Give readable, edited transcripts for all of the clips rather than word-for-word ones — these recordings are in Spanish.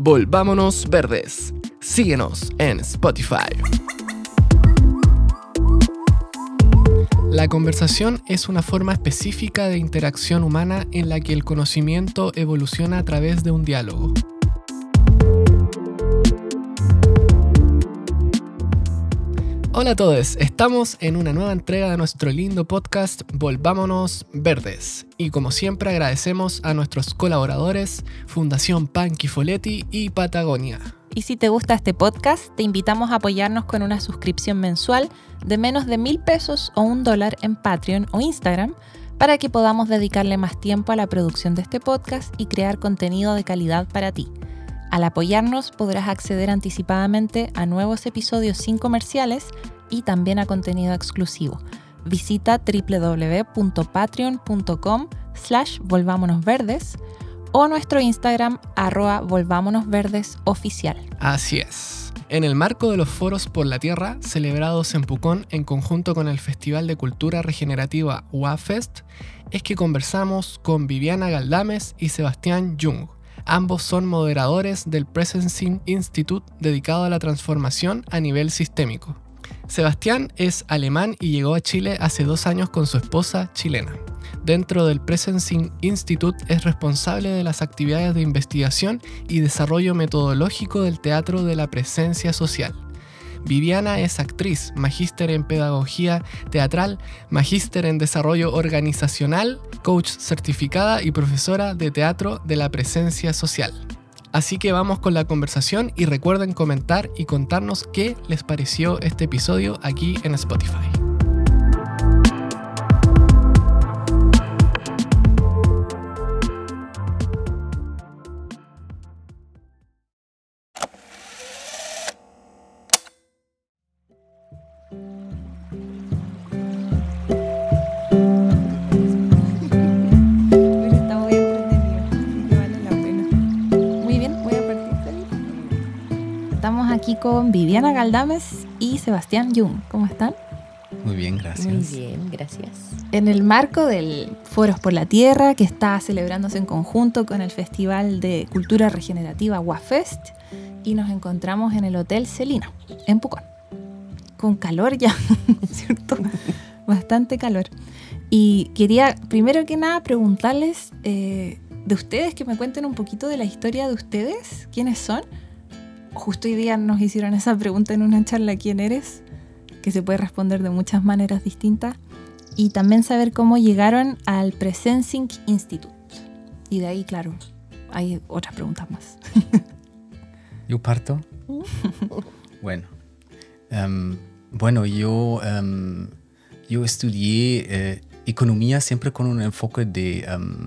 Volvámonos Verdes. Síguenos en Spotify. La conversación es una forma específica de interacción humana en la que el conocimiento evoluciona a través de un diálogo. Hola a todos, estamos en una nueva entrega de nuestro lindo podcast Volvámonos Verdes. Y como siempre agradecemos a nuestros colaboradores, Fundación Panqui Folletti y Patagonia. Y si te gusta este podcast, te invitamos a apoyarnos con una suscripción mensual de menos de 1,000 pesos o $1 en Patreon o Instagram para que podamos dedicarle más tiempo a la producción de este podcast y crear contenido de calidad para ti. Al apoyarnos podrás acceder anticipadamente a nuevos episodios sin comerciales y también a contenido exclusivo. Visita www.patreon.com/volvámonosverdes o nuestro Instagram @volvámonosverdesoficial. Así es. En el marco de los Foros por la Tierra, celebrados en Pucón en conjunto con el Festival de Cultura Regenerativa WAFest, es que conversamos con Viviana Galdames y Sebastián Jung. Ambos son moderadores del Presencing Institute dedicado a la transformación a nivel sistémico. Sebastián es alemán y llegó a Chile hace 2 años con su esposa chilena. Dentro del Presencing Institute es responsable de las actividades de investigación y desarrollo metodológico del teatro de la presencia social. Viviana es actriz, magíster en pedagogía teatral, magíster en desarrollo organizacional, coach certificada y profesora de teatro de la presencia social. Así que vamos con la conversación y recuerden comentar y contarnos qué les pareció este episodio aquí en Spotify. Aquí con Viviana Galdames y Sebastián Jung. ¿Cómo están? Muy bien, gracias. Muy bien, gracias. En el marco del Foros por la Tierra, que está celebrándose en conjunto con el Festival de Cultura Regenerativa WAFest, y nos encontramos en el Hotel Celina, en Pucón. Con calor ya, ¿cierto? Bastante calor. Y quería, primero que nada, preguntarles de ustedes, que me cuenten un poquito de la historia de ustedes. ¿Quiénes son? Justo hoy día nos hicieron esa pregunta en una charla, ¿quién eres? Que se puede responder de muchas maneras distintas. Y también saber cómo llegaron al Presencing Institute. Y de ahí, claro, hay otras preguntas más. ¿Yo parto? Bueno, yo estudié economía siempre con un enfoque de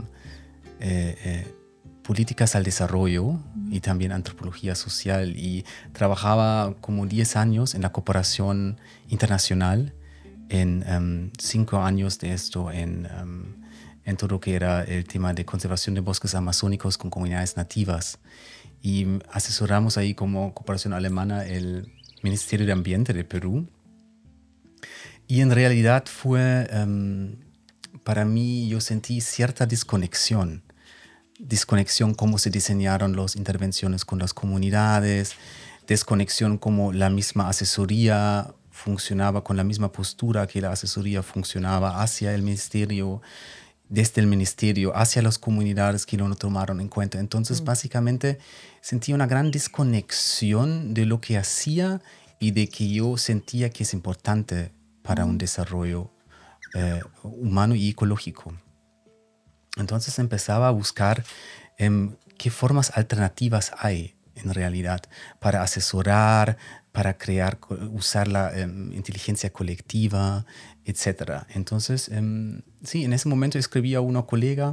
políticas al desarrollo y también antropología social, y trabajaba como 10 años en la cooperación internacional, en 5 años de esto en todo lo que era el tema de conservación de bosques amazónicos con comunidades nativas, y asesoramos ahí como cooperación alemana el Ministerio de Ambiente de Perú. Y en realidad fue, para mí, yo sentí cierta desconexión cómo se diseñaron las intervenciones con las comunidades, desconexión cómo la misma asesoría funcionaba, con la misma postura que la asesoría funcionaba hacia el ministerio, desde el ministerio hacia las comunidades que no lo tomaron en cuenta. Entonces, básicamente, sentí una gran desconexión de lo que hacía y de que yo sentía que es importante para un desarrollo humano y ecológico. Entonces empezaba a buscar qué formas alternativas hay en realidad para asesorar, para crear, usar la inteligencia colectiva, etc. Entonces, sí, en ese momento escribí a una colega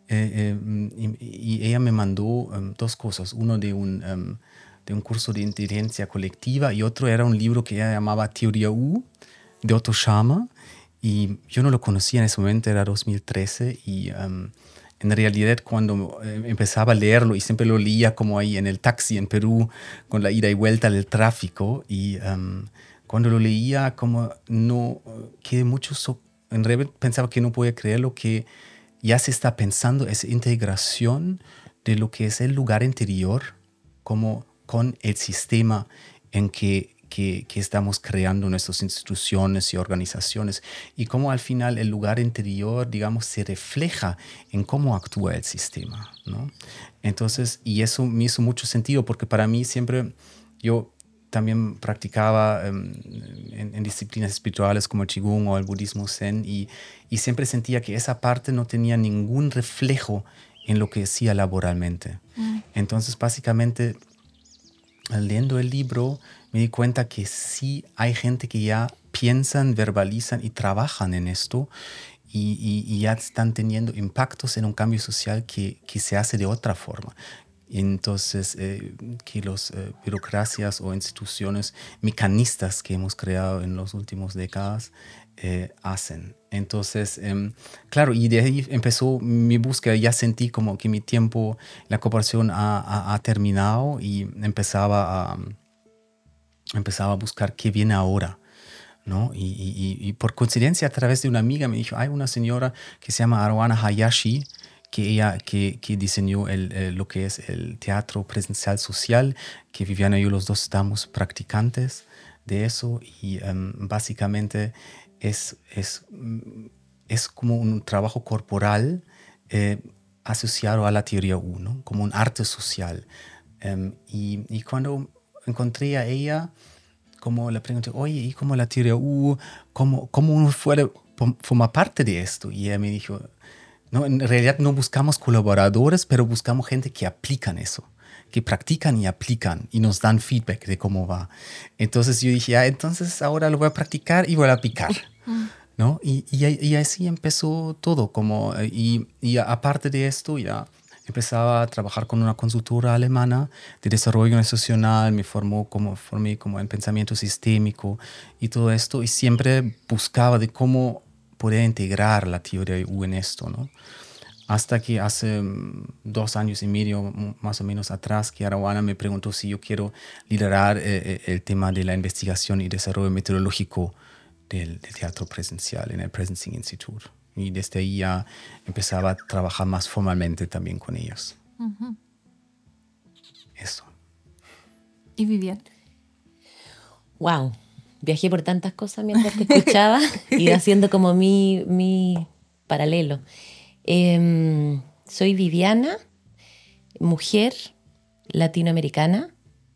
y ella me mandó 2 cosas. Uno de un curso de inteligencia colectiva y otro era un libro que ella llamaba Teoría U, de Otto Scharmer. Y yo no lo conocía en ese momento, era 2013, y en realidad cuando empezaba a leerlo, y siempre lo leía como ahí en el taxi en Perú, con la ida y vuelta del tráfico, y cuando lo leía como no quedé mucho, en realidad pensaba que no podía creerlo, que ya se está pensando esa integración de lo que es el lugar interior como con el sistema en que estamos creando nuestras instituciones y organizaciones y cómo al final el lugar interior, digamos, se refleja en cómo actúa el sistema, ¿no? Entonces, y eso me hizo mucho sentido porque para mí siempre yo también practicaba en disciplinas espirituales como el Qigong o el budismo Zen y siempre sentía que esa parte no tenía ningún reflejo en lo que hacía laboralmente. Entonces, básicamente, leyendo el libro, me di cuenta que sí hay gente que ya piensan, verbalizan y trabajan en esto y ya están teniendo impactos en un cambio social que se hace de otra forma. Entonces, que las burocracias o instituciones mecanistas que hemos creado en las últimas décadas hacen. Entonces, claro, y de ahí empezó mi búsqueda. Ya sentí como que mi tiempo, la cooperación ha terminado y empezaba a buscar qué viene ahora, ¿no? Y por coincidencia, a través de una amiga me dijo, hay una señora que se llama Arowana Hayashi, que diseñó lo que es el teatro presencial social, que Viviana y yo los dos estamos practicantes de eso y básicamente es como un trabajo corporal asociado a la teoría U, ¿no? Como un arte social. Y cuando encontré a ella, como le pregunté, oye, ¿y cómo la teoría U? ¿Cómo uno forma parte de esto? Y ella me dijo, no, en realidad no buscamos colaboradores, pero buscamos gente que aplican eso, que practican y aplican y nos dan feedback de cómo va. Entonces yo dije, entonces ahora lo voy a practicar y voy a aplicar, ¿no? Y así empezó todo. Y aparte de esto, ya empezaba a trabajar con una consultora alemana de desarrollo organizacional, me formé como en pensamiento sistémico y todo esto, y siempre buscaba de cómo poder integrar la teoría U en esto, ¿no? Hasta que hace 2 años y medio, más o menos atrás, que Arowana me preguntó si yo quiero liderar el tema de la investigación y desarrollo metodológico del teatro presencial en el Presencing Institute. Y desde ahí ya empezaba a trabajar más formalmente también con ellos. Eso. ¿Y Vivian? Wow, viajé por tantas cosas mientras te escuchaba y haciendo como mi paralelo. Soy Viviana, mujer latinoamericana.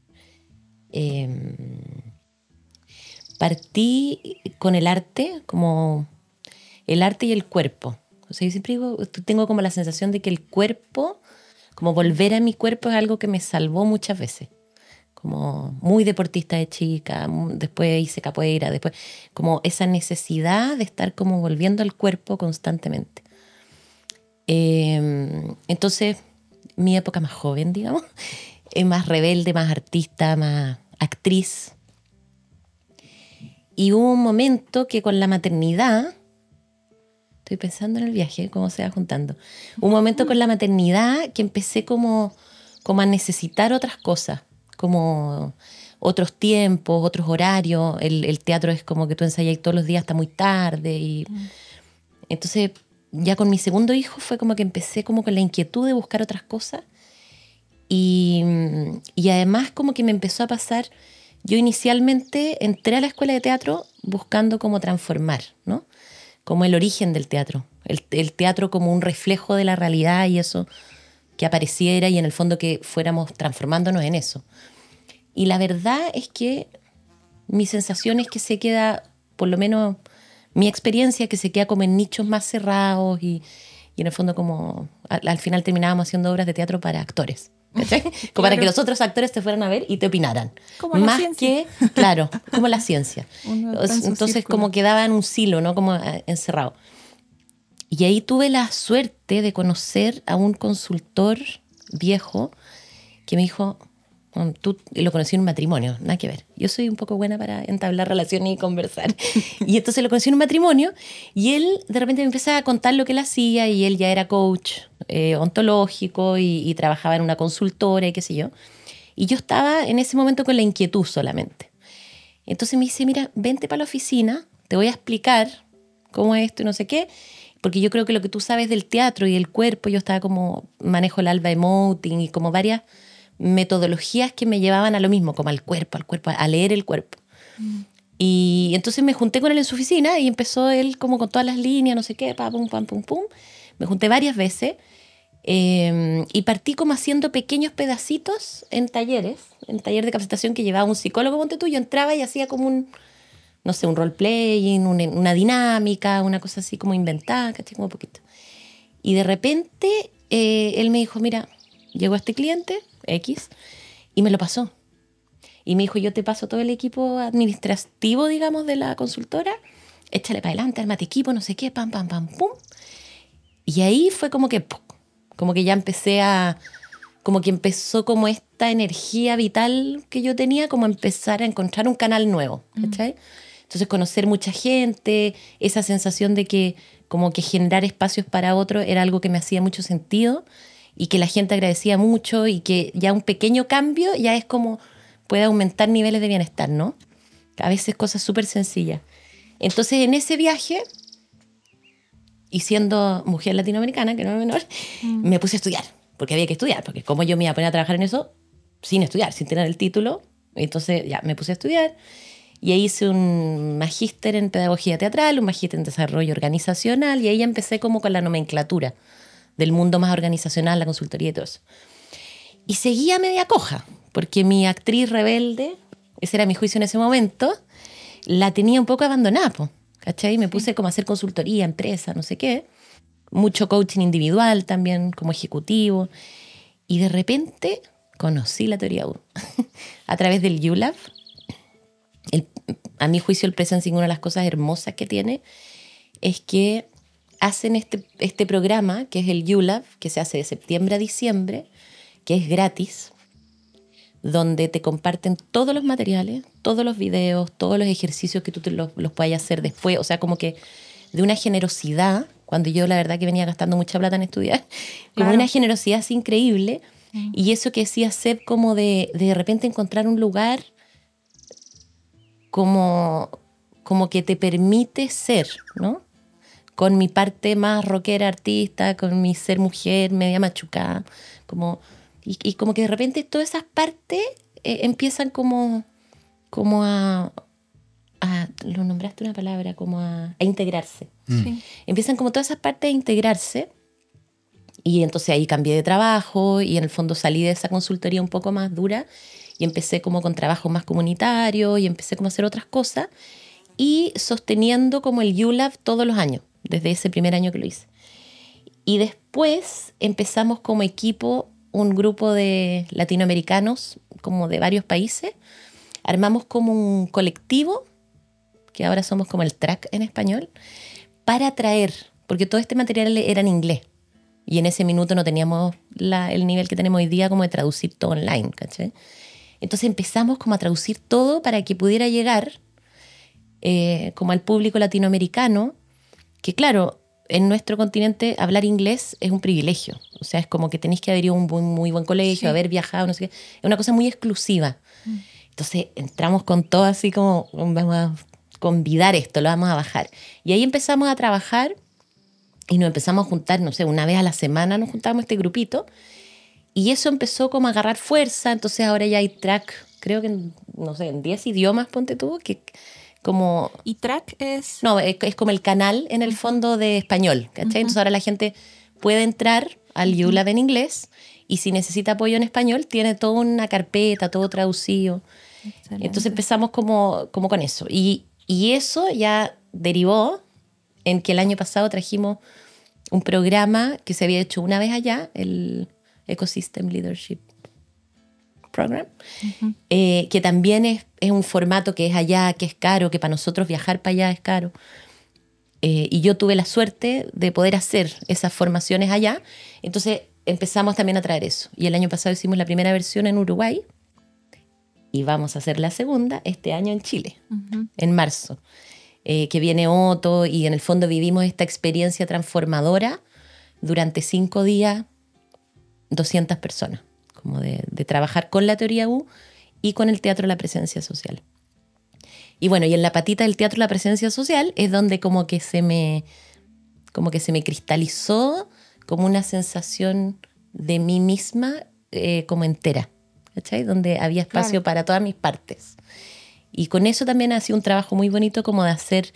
Partí con el arte, como el arte y el cuerpo. O sea, yo siempre tengo como la sensación de que el cuerpo, como volver a mi cuerpo es algo que me salvó muchas veces. Como muy deportista de chica, después hice capoeira, después como esa necesidad de estar como volviendo al cuerpo constantemente. Entonces, mi época más joven, digamos, más rebelde, más artista, más actriz. Y hubo un momento que con la maternidad, estoy pensando en el viaje, cómo se va juntando, un momento con la maternidad que empecé como a necesitar otras cosas, como otros tiempos, otros horarios. El teatro es como que tú ensayas todos los días hasta muy tarde. Y entonces, ya con mi segundo hijo fue como que empecé como con la inquietud de buscar otras cosas. Y además como que me empezó a pasar. Yo inicialmente entré a la escuela de teatro buscando cómo transformar, ¿no? Como el origen del teatro. El teatro como un reflejo de la realidad y eso que apareciera y en el fondo que fuéramos transformándonos en eso. Y la verdad es que mi sensación es que se queda, por lo menos mi experiencia, que se queda como en nichos más cerrados y en el fondo como al final terminábamos haciendo obras de teatro para actores. ¿Cachai? Como para que los otros actores te fueran a ver y te opinaran. Como la ciencia. Claro, como la ciencia. Entonces como quedaba en un silo, ¿no? Como encerrado. Y ahí tuve la suerte de conocer a un consultor viejo que me dijo, tú lo conocí en un matrimonio, nada que ver. Yo soy un poco buena para entablar relaciones y conversar. Y entonces lo conocí en un matrimonio y él de repente me empezaba a contar lo que él hacía y él ya era coach ontológico y trabajaba en una consultora y qué sé yo. Y yo estaba en ese momento con la inquietud solamente. Entonces me dice, mira, vente para la oficina, te voy a explicar cómo es esto y no sé qué, porque yo creo que lo que tú sabes del teatro y el cuerpo, yo estaba como, manejo el alba emoting y como varias metodologías que me llevaban a lo mismo, como al cuerpo, a leer el cuerpo. Y entonces me junté con él en su oficina y empezó él como con todas las líneas, no sé qué, pum, pam, pum, pum. Me junté varias veces y partí como haciendo pequeños pedacitos en talleres, en taller de capacitación que llevaba un psicólogo, ponte tú, yo entraba y hacía como un, no sé, un role-playing, una dinámica, una cosa así como inventada, ¿cachai? Como un poquito. Y de repente él me dijo, mira, llegó este cliente, X, y me lo pasó. Y me dijo, yo te paso todo el equipo administrativo, digamos, de la consultora, échale para adelante, armate equipo, no sé qué, pam, pam, pam, pum. Y ahí fue como que ya como que empezó como esta energía vital que yo tenía, como empezar a encontrar un canal nuevo, ¿cachai? Entonces conocer mucha gente, esa sensación de que como que generar espacios para otros era algo que me hacía mucho sentido y que la gente agradecía mucho y que ya un pequeño cambio ya es como puede aumentar niveles de bienestar, ¿no? A veces cosas súper sencillas. Entonces en ese viaje, y siendo mujer latinoamericana, que no es menor, me puse a estudiar, porque había que estudiar, porque como yo me iba a poner a trabajar en eso sin estudiar, sin tener el título, entonces ya me puse a estudiar y ahí hice un magíster en pedagogía teatral, un magíster en desarrollo organizacional y ahí ya empecé como con la nomenclatura del mundo más organizacional, la consultoría y todo eso. Y seguía media coja, porque mi actriz rebelde, ese era mi juicio en ese momento, la tenía un poco abandonada, po, ¿cachai? Me puse como a hacer consultoría, empresa, no sé qué. Mucho coaching individual también, como ejecutivo. Y de repente conocí la teoría U a través del ULAB. A mi juicio, el Presencing, una de las cosas hermosas que tiene es que hacen este programa, que es el ULAB, que se hace de septiembre a diciembre, que es gratis, donde te comparten todos los materiales, todos los videos, todos los ejercicios que tú los puedas hacer después. O sea, como que de una generosidad, cuando yo la verdad que venía gastando mucha plata en estudiar, como de una generosidad así increíble. Y eso que decía Seb, como de repente encontrar un lugar como que te permite ser, ¿no? Con mi parte más rockera, artista, con mi ser mujer, media machucada, como... Y como que de repente todas esas partes empiezan como a... Lo nombraste una palabra, como a integrarse. Sí. Empiezan como todas esas partes a integrarse. Y entonces ahí cambié de trabajo y en el fondo salí de esa consultoría un poco más dura y empecé como con trabajo más comunitario y empecé como a hacer otras cosas y sosteniendo como el ULAB todos los años, desde ese primer año que lo hice. Y después empezamos como equipo un grupo de latinoamericanos, como de varios países. Armamos como un colectivo, que ahora somos como el TRAC en español, para traer, porque todo este material era en inglés. Y en ese minuto no teníamos el nivel que tenemos hoy día como de traducir todo online, ¿cachai? Entonces empezamos como a traducir todo para que pudiera llegar como al público latinoamericano, que claro, en nuestro continente hablar inglés es un privilegio. O sea, es como que tenéis que haber ido a un muy buen colegio, sí, haber viajado, no sé qué. Es una cosa muy exclusiva. Entonces entramos con todo así como, vamos a convidar esto, lo vamos a bajar. Y ahí empezamos a trabajar y nos empezamos a juntar, no sé, una vez a la semana nos juntábamos este grupito. Y eso empezó como a agarrar fuerza. Entonces ahora ya hay track, creo que, no sé, en 10 idiomas, ponte tú, que... Como, ¿Y track es? No, es como el canal en el fondo de español, ¿cachai? Entonces ahora la gente puede entrar al ULAB en inglés y si necesita apoyo en español tiene toda una carpeta, todo traducido. Excelente. Entonces empezamos como con eso. Y eso ya derivó en que el año pasado trajimos un programa que se había hecho una vez allá, el Ecosystem Leadership Program, que también es un formato que es allá, que es caro, que para nosotros viajar para allá es caro. Y yo tuve la suerte de poder hacer esas formaciones allá. Entonces empezamos también a traer eso. Y el año pasado hicimos la primera versión en Uruguay y vamos a hacer la segunda este año en Chile, en marzo. Que viene Otto y en el fondo vivimos esta experiencia transformadora durante 5 días, 200 personas. Como de trabajar con la teoría U y con el teatro de la presencia social. Y bueno, y en la patita del teatro de la presencia social es donde como que se me cristalizó como una sensación de mí misma como entera. ¿cachai? Donde había espacio Claro. para todas mis partes. Y con eso también ha sido un trabajo muy bonito como de hacer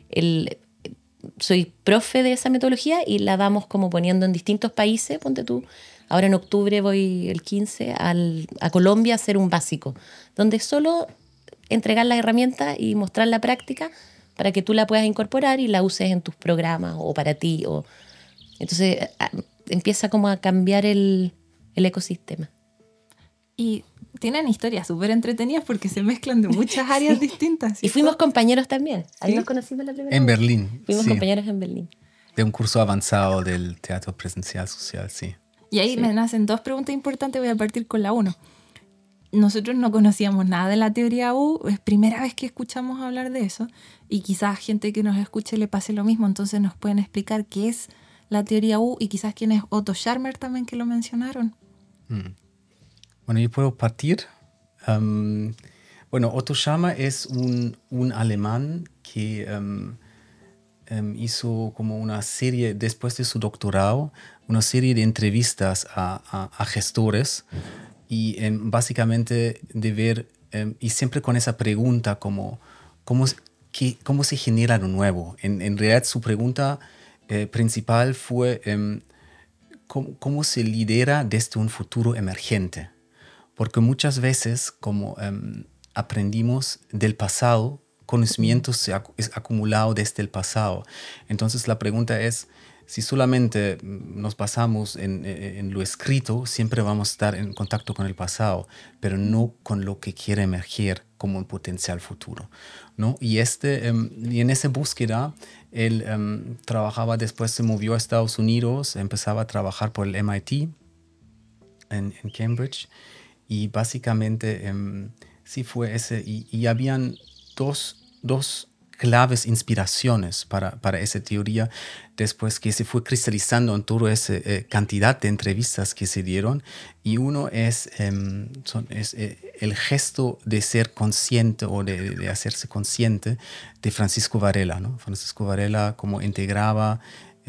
soy profe de esa metodología y la vamos como poniendo en distintos países, ponte tú. Ahora en octubre voy el 15 a Colombia a hacer un básico, donde solo entregar la herramienta y mostrar la práctica para que tú la puedas incorporar y la uses en tus programas o para ti. Entonces empieza como a cambiar el ecosistema. Y tienen historias súper entretenidas porque se mezclan de muchas áreas distintas. Y ¿cierto? fuimos compañeros también. Ahí ¿Sí? nos conocimos la primera En vez. Berlín. Fuimos sí. compañeros en Berlín. De un curso avanzado del teatro presencial social, sí. Y ahí Sí. me nacen dos preguntas importantes. Voy a partir con la 1. Nosotros no conocíamos nada de la teoría U. Es primera vez que escuchamos hablar de eso. Y quizás gente que nos escuche le pase lo mismo. Entonces nos pueden explicar qué es la teoría U y quizás quién es Otto Scharmer también, que lo mencionaron. Bueno, yo puedo partir. Bueno, Otto Scharmer es un alemán que hizo como una serie, después de su doctorado, una serie de entrevistas a gestores y básicamente de ver, y siempre con esa pregunta como, ¿cómo se genera lo nuevo? En realidad su pregunta principal fue ¿cómo se lidera desde un futuro emergente? Porque muchas veces como aprendimos del pasado, conocimiento es acumulado desde el pasado. Entonces la pregunta es, si solamente nos basamos en lo escrito, siempre vamos a estar en contacto con el pasado, pero no con lo que quiere emerger como un potencial futuro, ¿no? Y en esa búsqueda, él trabajaba, después se movió a Estados Unidos, empezaba a trabajar por el MIT en Cambridge, y básicamente sí fue ese, y habían dos claves inspiraciones para esa teoría después que se fue cristalizando en toda esa cantidad de entrevistas que se dieron, y uno es el gesto de ser consciente o de hacerse consciente de Francisco Varela, ¿no? Francisco Varela como integraba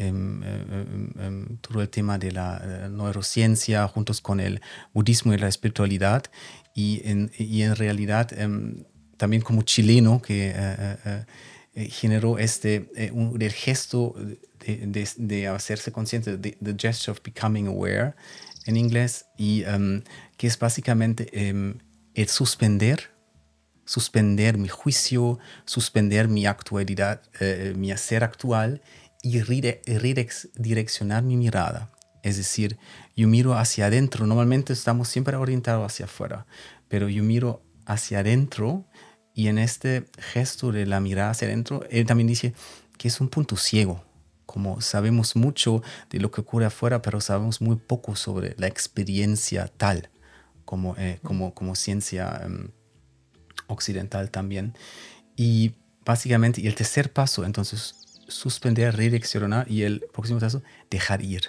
todo el tema de la neurociencia juntos con el budismo y la espiritualidad, y en realidad también como chileno que generó el gesto de hacerse consciente, the gesture of becoming aware en inglés, y que es básicamente el suspender mi juicio, suspender mi actualidad, mi hacer actual, y redireccionar mi mirada. Es decir, yo miro hacia adentro. Normalmente estamos siempre orientados hacia afuera, pero yo miro hacia adentro, y en este gesto de la mirada hacia adentro, él también dice que es un punto ciego. Como sabemos mucho de lo que ocurre afuera, pero sabemos muy poco sobre la experiencia tal, como ciencia occidental también. Y básicamente, y el tercer paso, entonces, suspender, redireccionar, y el próximo paso, dejar ir.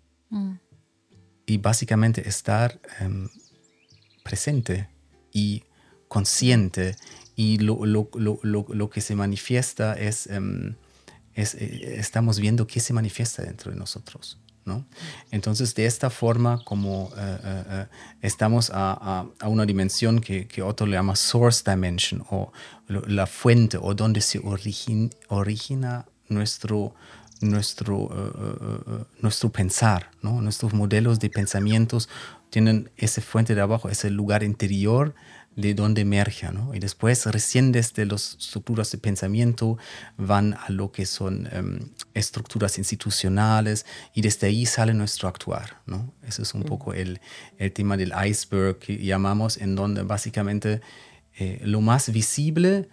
Y básicamente estar presente y consciente, y lo que se manifiesta estamos viendo qué se manifiesta dentro de nosotros, ¿no? Entonces, de esta forma, como estamos a una dimensión que Otto le llama source dimension, o la fuente, o donde se origina nuestro pensar, ¿no? Nuestros modelos de pensamientos tienen esa fuente de abajo, ese lugar interior de donde emerge, ¿no? Y después, recién desde las estructuras de pensamiento, van a lo que son estructuras institucionales, y desde ahí sale nuestro actuar, ¿no? Ese es un poco el tema del iceberg que llamamos, en donde básicamente lo más visible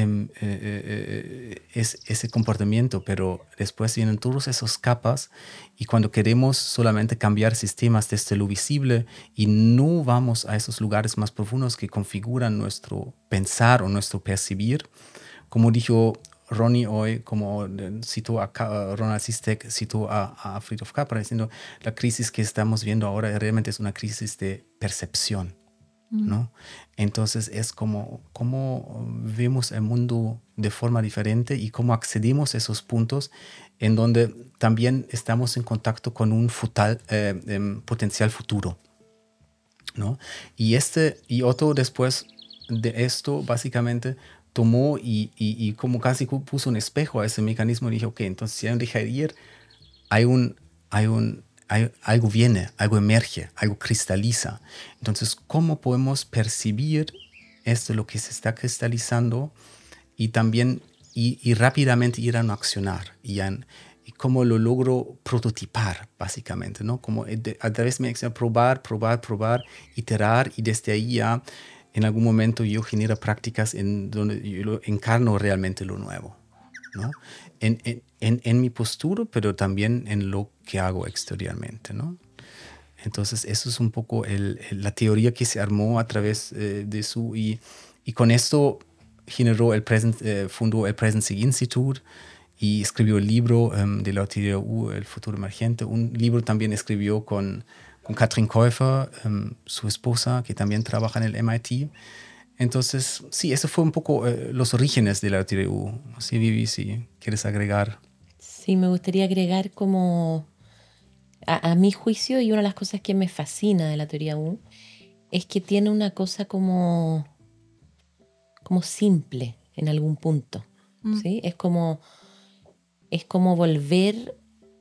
es ese comportamiento, pero después vienen todas esas capas, y cuando queremos solamente cambiar sistemas desde lo visible y no vamos a esos lugares más profundos que configuran nuestro pensar o nuestro percibir, como dijo Ronnie hoy, como citó a Ronald Sistek, citó a Friedrich Capra, diciendo la crisis que estamos viendo ahora realmente es una crisis de percepción, ¿no? Entonces es como vemos el mundo de forma diferente, y cómo accedemos a esos puntos en donde también estamos en contacto con un potencial futuro. ¿no? Y Otto después de esto básicamente tomó y como casi puso un espejo a ese mecanismo y dijo, ok, entonces si hay un dejar ir, algo viene, algo emerge, algo cristaliza. Entonces, ¿cómo podemos percibir esto, lo que se está cristalizando y también y rápidamente ir a accionar? Y cómo lo logro prototipar, básicamente, ¿no? Como a través de mi acción, probar, iterar, y desde ahí ya en algún momento yo genero prácticas en donde yo encarno realmente lo nuevo, ¿no? En mi postura, pero también en lo que hago exteriormente, ¿no? Entonces, eso es un poco la teoría que se armó a través de su... Y con esto fundó el Presence Institute y escribió el libro de la TDU, El futuro emergente. Un libro también escribió con Katrin Käufer, su esposa, que también trabaja en el MIT. Entonces, sí, eso fue un poco los orígenes de la TDU. Sí, Vivi, si quieres agregar. Sí, me gustaría agregar como a mi juicio, y una de las cosas que me fascina de la teoría U es que tiene una cosa como simple en algún punto, ¿sí? Es como volver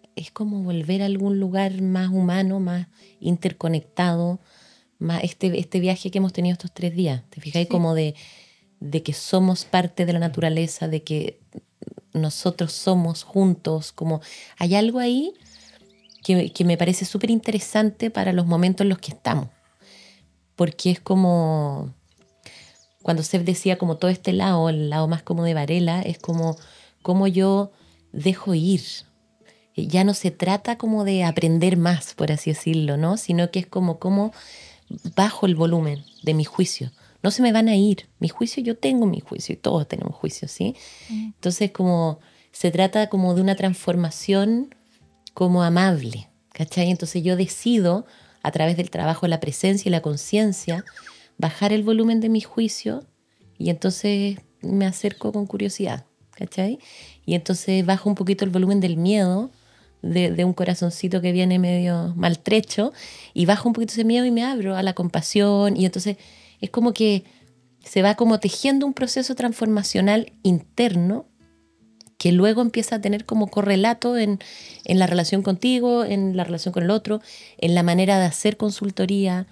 a algún lugar más humano, más interconectado, más este viaje que hemos tenido estos 3 días. ¿Te fijas? Sí. Como de que somos parte de la naturaleza, de que nosotros somos juntos, como hay algo ahí que me parece súper interesante para los momentos en los que estamos. Porque es como, cuando Seth decía como todo este lado, el lado más como de Varela, es como yo dejo ir. Ya no se trata como de aprender más, por así decirlo, ¿no? Sino que es como bajo el volumen de mi juicio. No se me van a ir. Mi juicio, yo tengo mi juicio y todos tenemos juicio, ¿sí? Entonces como se trata como de una transformación como amable, ¿cachai? Entonces yo decido, a través del trabajo de la presencia y la conciencia, bajar el volumen de mi juicio y entonces me acerco con curiosidad, ¿cachai? Y entonces bajo un poquito el volumen del miedo, de un corazoncito que viene medio maltrecho, y bajo un poquito ese miedo y me abro a la compasión, y entonces es como que se va como tejiendo un proceso transformacional interno que luego empieza a tener como correlato en la relación contigo, en la relación con el otro, en la manera de hacer consultoría.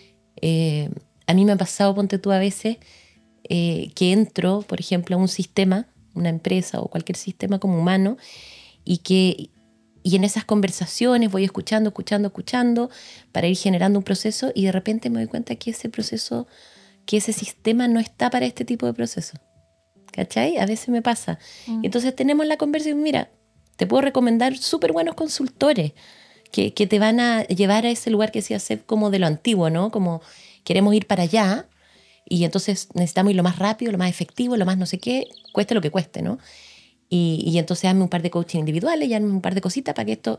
A mí me ha pasado, ponte tú, a veces que entro, por ejemplo, a un sistema, una empresa o cualquier sistema como humano, y en esas conversaciones voy escuchando para ir generando un proceso, y de repente me doy cuenta que ese sistema no está para este tipo de proceso. ¿Cachai? A veces me pasa. Entonces tenemos la conversación, mira, te puedo recomendar súper buenos consultores que te van a llevar a ese lugar que se hace como de lo antiguo, ¿no? Como queremos ir para allá y entonces necesitamos ir lo más rápido, lo más efectivo, lo más no sé qué, cueste lo que cueste, ¿no? Y entonces hazme un par de coaching individuales y hazme un par de cositas para que esto...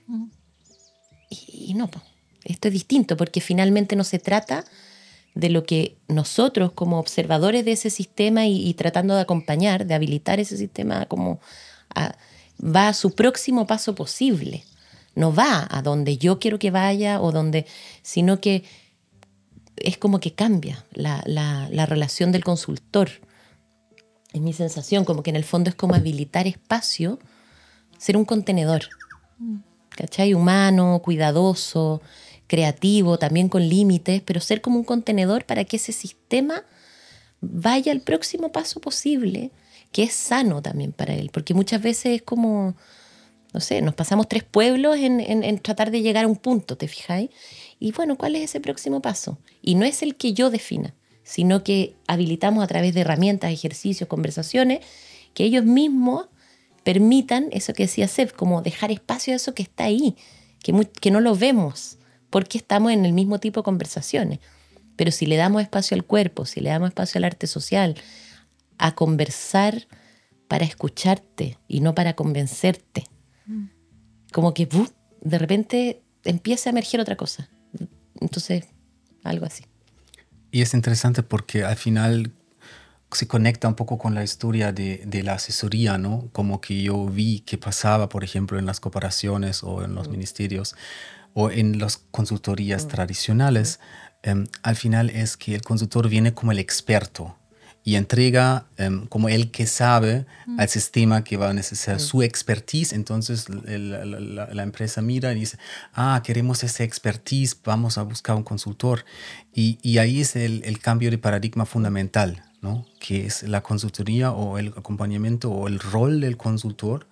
Y no, pues, esto es distinto, porque finalmente no se trata de lo que nosotros como observadores de ese sistema y tratando de acompañar, de habilitar ese sistema como va a su próximo paso posible. No va a donde yo quiero que vaya sino que es como que cambia la relación del consultor. Es mi sensación, como que en el fondo es como habilitar espacio, ser un contenedor, ¿cachai? Humano, cuidadoso, creativo, también con límites, pero ser como un contenedor para que ese sistema vaya al próximo paso posible, que es sano también para él, porque muchas veces es como, no sé, nos pasamos 3 pueblos en tratar de llegar a un punto, ¿te fijáis? Y bueno, ¿cuál es ese próximo paso? Y no es el que yo defina, sino que habilitamos a través de herramientas, ejercicios, conversaciones, que ellos mismos permitan eso que decía Seth, como dejar espacio a eso que está ahí, que no lo vemos, porque estamos en el mismo tipo de conversaciones. Pero si le damos espacio al cuerpo, si le damos espacio al arte social, a conversar para escucharte y no para convencerte, como que de repente empieza a emerger otra cosa. Entonces, algo así. Y es interesante porque al final se conecta un poco con la historia de la asesoría, ¿no? Como que yo vi que pasaba, por ejemplo, en las corporaciones o en los ministerios o en las consultorías tradicionales, al final es que el consultor viene como el experto y entrega como el que sabe al sistema que va a necesitar su expertise. Entonces la empresa mira y dice, queremos esa expertise, vamos a buscar un consultor. Y ahí es el cambio de paradigma fundamental, ¿no? Que es la consultoría o el acompañamiento o el rol del consultor.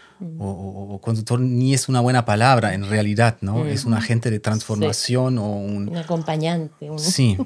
O consultor ni es una buena palabra en realidad, ¿no? Es un agente de transformación o un acompañante. Sí.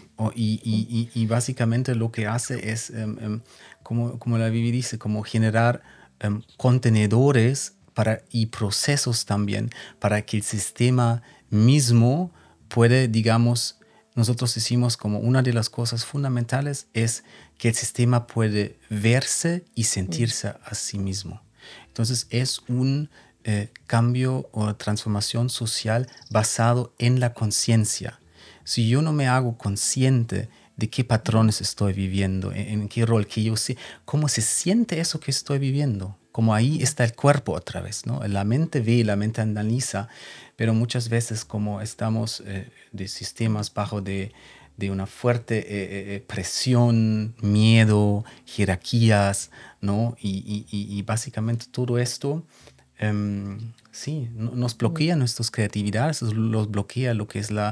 Y básicamente lo que hace es, como la Vivi dice, como generar contenedores y procesos también para que el sistema mismo puede, digamos, nosotros decimos como una de las cosas fundamentales es que el sistema puede verse y sentirse a sí mismo. Entonces es un cambio o transformación social basado en la conciencia. Si yo no me hago consciente de qué patrones estoy viviendo, en qué rol, que yo sé, cómo se siente eso que estoy viviendo, como ahí está el cuerpo otra vez, ¿no? La mente ve, la mente analiza, pero muchas veces como estamos de sistemas bajo de una fuerte presión, miedo, jerarquías, ¿no? Y básicamente todo esto, sí, nos bloquea nuestras creatividades, los bloquea lo que es la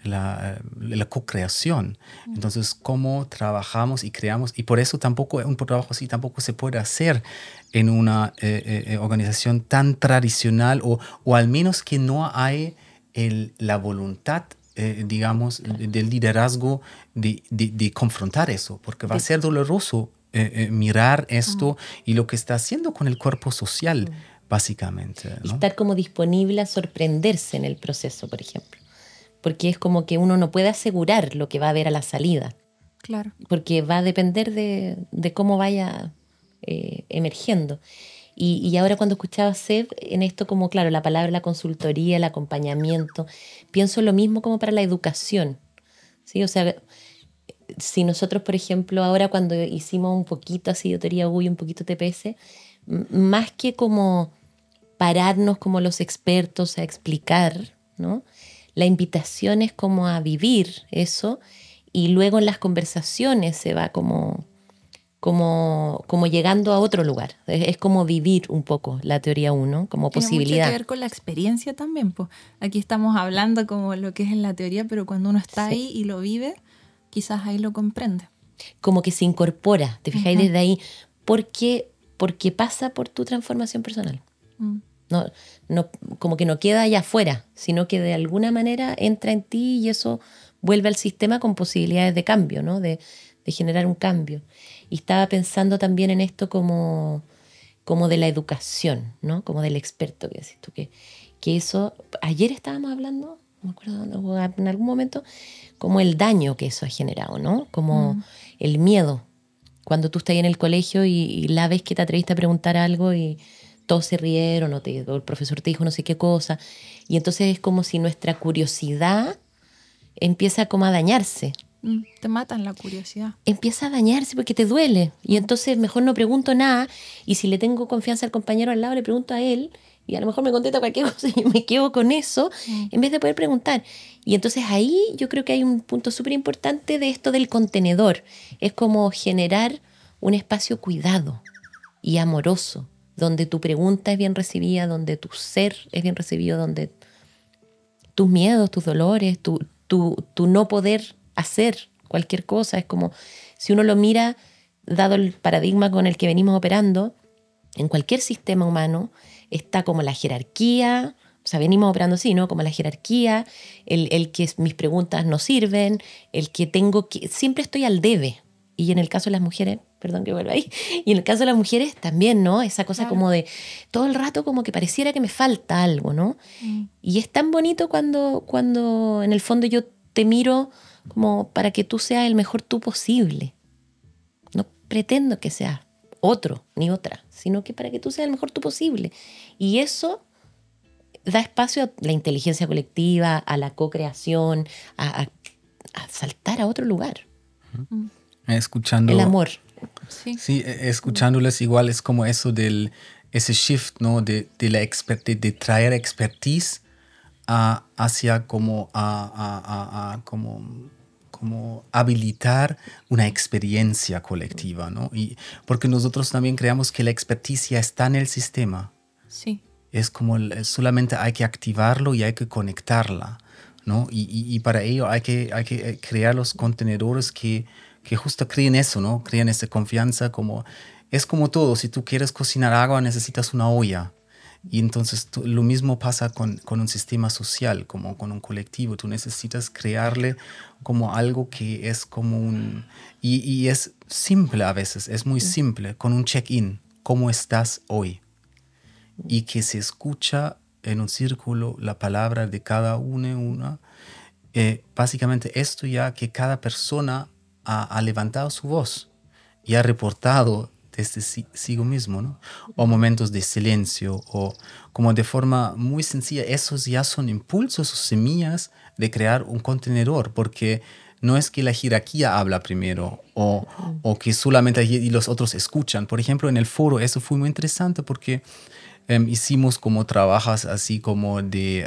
co-creación. Entonces, cómo trabajamos y creamos, y por eso tampoco un trabajo así tampoco se puede hacer en una organización tan tradicional o al menos que no hay la voluntad digamos, del liderazgo de confrontar eso, porque va a ser doloroso mirar esto y lo que está haciendo con el cuerpo social, básicamente, ¿no? Y estar como disponible a sorprenderse en el proceso, por ejemplo. Porque es como que uno no puede asegurar lo que va a haber a la salida. Claro. Porque va a depender de cómo vaya emergiendo. Y ahora cuando escuchaba a Seb, en esto como, claro, la palabra, la consultoría, el acompañamiento, pienso lo mismo como para la educación, ¿sí? O sea, si nosotros, por ejemplo, ahora cuando hicimos un poquito así de teoría U y un poquito TPS, más que como pararnos como los expertos a explicar, ¿no? La invitación es como a vivir eso y luego en las conversaciones se va como llegando a otro lugar. Es como vivir un poco la teoría 1 como Tiene posibilidad. Tiene mucho que ver con la experiencia también. Pues. Aquí estamos hablando como lo que es en la teoría, pero cuando uno está ahí y lo vive, quizás ahí lo comprende. Como que se incorpora, ¿te fijáis? Desde ahí? Porque pasa por tu transformación personal. No, como que no queda allá afuera, sino que de alguna manera entra en ti y eso vuelve al sistema con posibilidades de cambio, ¿no? De generar un cambio. Y estaba pensando también en esto como de la educación, ¿no? Como del experto que decís tú. Que eso, ayer estábamos hablando, no me acuerdo, en algún momento, como el daño que eso ha generado, ¿no? Como el miedo. Cuando tú estás ahí en el colegio y la vez que te atreviste a preguntar algo y todos se rieron o el profesor te dijo no sé qué cosa. Y entonces es como si nuestra curiosidad empieza como a dañarse. Te matan la curiosidad. Empieza a dañarse porque te duele. Y entonces mejor no pregunto nada. Y si le tengo confianza al compañero al lado, le pregunto a él. Y a lo mejor me contesta cualquier cosa y me quedo con eso en vez de poder preguntar. Y entonces ahí yo creo que hay un punto súper importante de esto del contenedor. Es como generar un espacio cuidado y amoroso, donde tu pregunta es bien recibida, donde tu ser es bien recibido, donde tus miedos, tus dolores, tu no poder hacer cualquier cosa. Es como, si uno lo mira, dado el paradigma con el que venimos operando, en cualquier sistema humano está como la jerarquía, o sea, venimos operando así, ¿no? Como la jerarquía, el que mis preguntas no sirven, el que siempre estoy al debe. Y en el caso de las mujeres, perdón que vuelva ahí, y en el caso de las mujeres también, ¿no? Esa cosa como de todo el rato como que pareciera que me falta algo, ¿no? Y es tan bonito cuando en el fondo yo te miro como para que tú seas el mejor tú posible. No pretendo que seas otro ni otra, sino que para que tú seas el mejor tú posible. Y eso da espacio a la inteligencia colectiva, a la co-creación, a saltar a otro lugar. Escuchando, el amor. Sí, escuchándoles igual es como eso ese shift, ¿no? de traer expertise hacia como como habilitar una experiencia colectiva, ¿no? Y porque nosotros también creemos que la experticia está en el sistema. Sí. Es como solamente hay que activarlo y hay que conectarla, ¿no? Y para ello hay que crear los contenedores que justo creen eso, ¿no? Crean esa confianza. Es como todo, si tú quieres cocinar agua necesitas una olla. Y entonces lo mismo pasa con un sistema social, como con un colectivo. Tú necesitas crearle como algo que es como y es simple a veces, es muy simple, con un check-in. ¿Cómo estás hoy? Y que se escucha en un círculo la palabra de cada una. Básicamente esto ya que cada persona ha levantado su voz y ha reportado desde sí mismo, ¿no? O momentos de silencio, o como de forma muy sencilla, esos ya son impulsos o semillas de crear un contenedor, porque no es que la jerarquía habla primero o que solamente y los otros escuchan. Por ejemplo, en el foro eso fue muy interesante porque hicimos como trabajos así como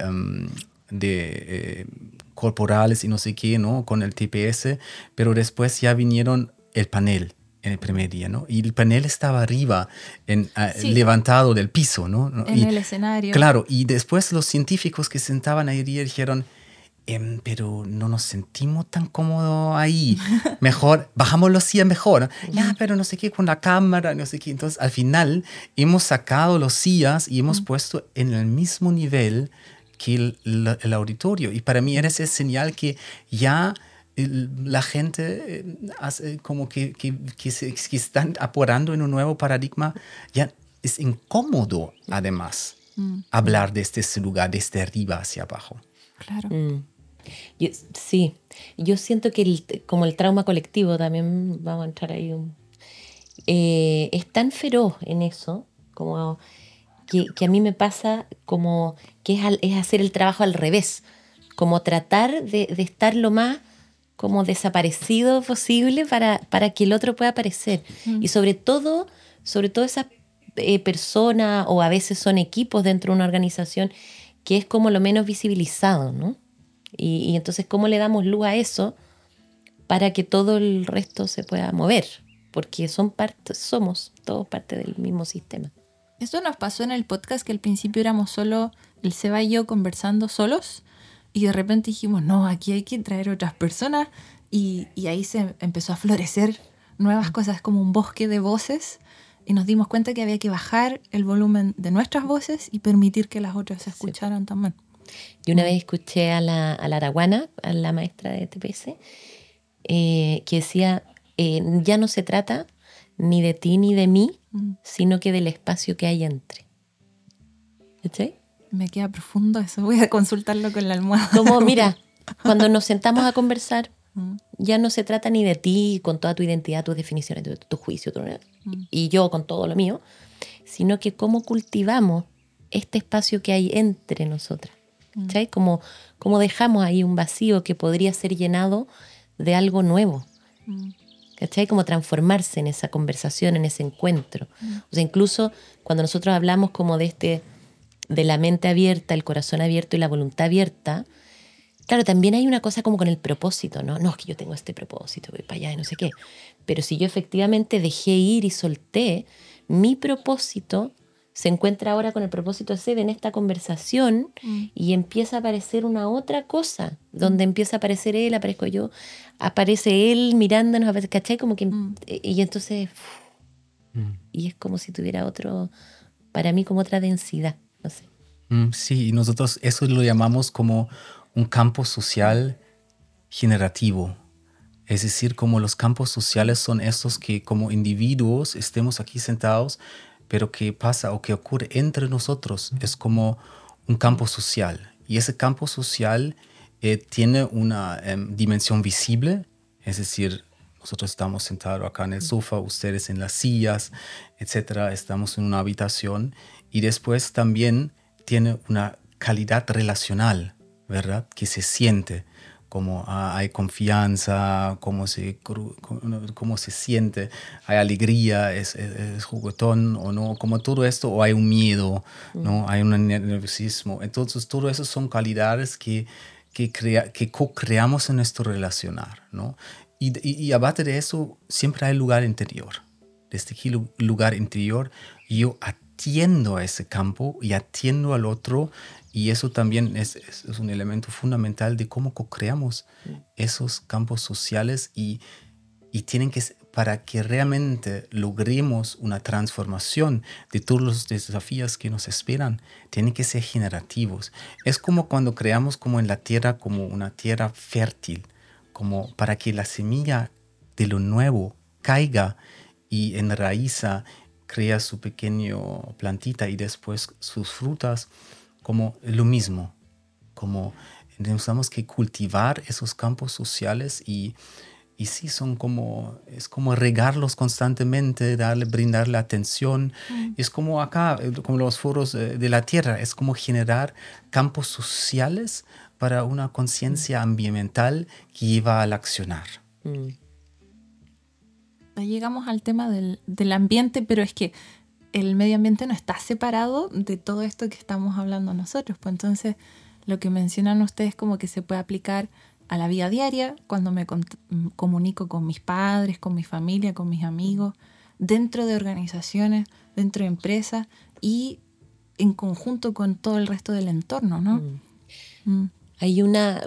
de corporales y no sé qué, ¿no? Con el TPS, pero después ya vinieron el panel en el primer día, ¿no? Y el panel estaba arriba, Sí. levantado del piso, ¿no? En el escenario. Claro, y después los científicos que sentaban ahí dijeron, pero no nos sentimos tan cómodos ahí. Mejor, bajamos los sillas mejor. Ya, pero no sé qué, con la cámara, no sé qué. Entonces, al final, hemos sacado los sillas y hemos puesto en el mismo nivel que el auditorio. Y para mí era esa señal que ya la gente hace como que están apurando en un nuevo paradigma. Ya es incómodo, además, hablar desde este lugar, desde arriba hacia abajo. Claro. Sí, yo siento que como el trauma colectivo, también vamos a entrar ahí, es tan feroz en eso, como que a mí me pasa como que es hacer el trabajo al revés, como tratar de estar lo más como desaparecido posible para que el otro pueda aparecer. Y sobre todo esas personas, o a veces son equipos dentro de una organización, que es como lo menos visibilizado, ¿no? Y entonces, ¿cómo le damos luz a eso para que todo el resto se pueda mover? Porque somos todos parte del mismo sistema. Esto nos pasó en el podcast, que al principio éramos solo el Seba y yo conversando solos, y de repente dijimos, no, aquí hay que traer otras personas, y ahí se empezó a florecer nuevas cosas, como un bosque de voces, y nos dimos cuenta que había que bajar el volumen de nuestras voces y permitir que las otras se escucharan también. Yo una vez escuché a la Araguana, a la maestra de TPS, que decía, ya no se trata ni de ti ni de mí, sino que del espacio que hay entre. ¿Sí? Me queda profundo eso, voy a consultarlo con la almohada. Como, mira, cuando nos sentamos a conversar, ya no se trata ni de ti con toda tu identidad, tus definiciones, tu juicio, y yo con todo lo mío, sino que cómo cultivamos este espacio que hay entre nosotras. ¿Cachai? Como dejamos ahí un vacío que podría ser llenado de algo nuevo. ¿Cachai? Como transformarse en esa conversación, en ese encuentro. O sea, incluso cuando nosotros hablamos como de la mente abierta, el corazón abierto y la voluntad abierta, claro, también hay una cosa como con el propósito, ¿no? No, es que yo tengo este propósito, voy para allá y no sé qué. Pero si yo efectivamente dejé ir y solté, mi propósito se encuentra ahora con el propósito de Seba en esta conversación, y empieza a aparecer una otra cosa, donde empieza a aparecer él, aparezco yo, aparece él mirándonos, ¿cachai? Como que, y entonces, y es como si tuviera para mí como otra densidad, no sé. Sí, y nosotros eso lo llamamos como un campo social generativo. Es decir, como los campos sociales son estos que como individuos estemos aquí sentados, pero que pasa o que ocurre entre nosotros. Es como un campo social. Y ese campo social tiene una dimensión visible, es decir, nosotros estamos sentados acá en el sofá, ustedes en las sillas, etcétera, estamos en una habitación, y después también tiene una calidad relacional, ¿verdad? Que se siente, como hay confianza, cómo se siente, hay alegría, es juguetón o no, como todo esto, o hay un miedo, ¿no? Hay un nerviosismo. Entonces, todo eso son calidades que co-creamos en nuestro relacionar, ¿no? Y aparte de eso, siempre hay lugar interior. Desde aquí, lugar interior, yo atiendo a ese campo y atiendo al otro, y eso también es un elemento fundamental de cómo co-creamos esos campos sociales y tienen que, para que realmente logremos una transformación de todos los desafíos que nos esperan, tienen que ser generativos. Es como cuando creamos como en la tierra, como una tierra fértil, como para que la semilla de lo nuevo caiga y enraiza, crea su pequeño plantita y después sus frutas, como lo mismo, como tenemos que cultivar esos campos sociales y sí, es como regarlos constantemente, brindarle atención. Es como acá, como los foros de la tierra, es como generar campos sociales para una conciencia ambiental que lleva al accionar. Llegamos al tema del ambiente, pero es que el medio ambiente no está separado de todo esto que estamos hablando nosotros. Pues entonces, lo que mencionan ustedes como que se puede aplicar a la vida diaria, cuando me comunico con mis padres, con mi familia, con mis amigos, dentro de organizaciones, dentro de empresas y en conjunto con todo el resto del entorno, ¿no? Hay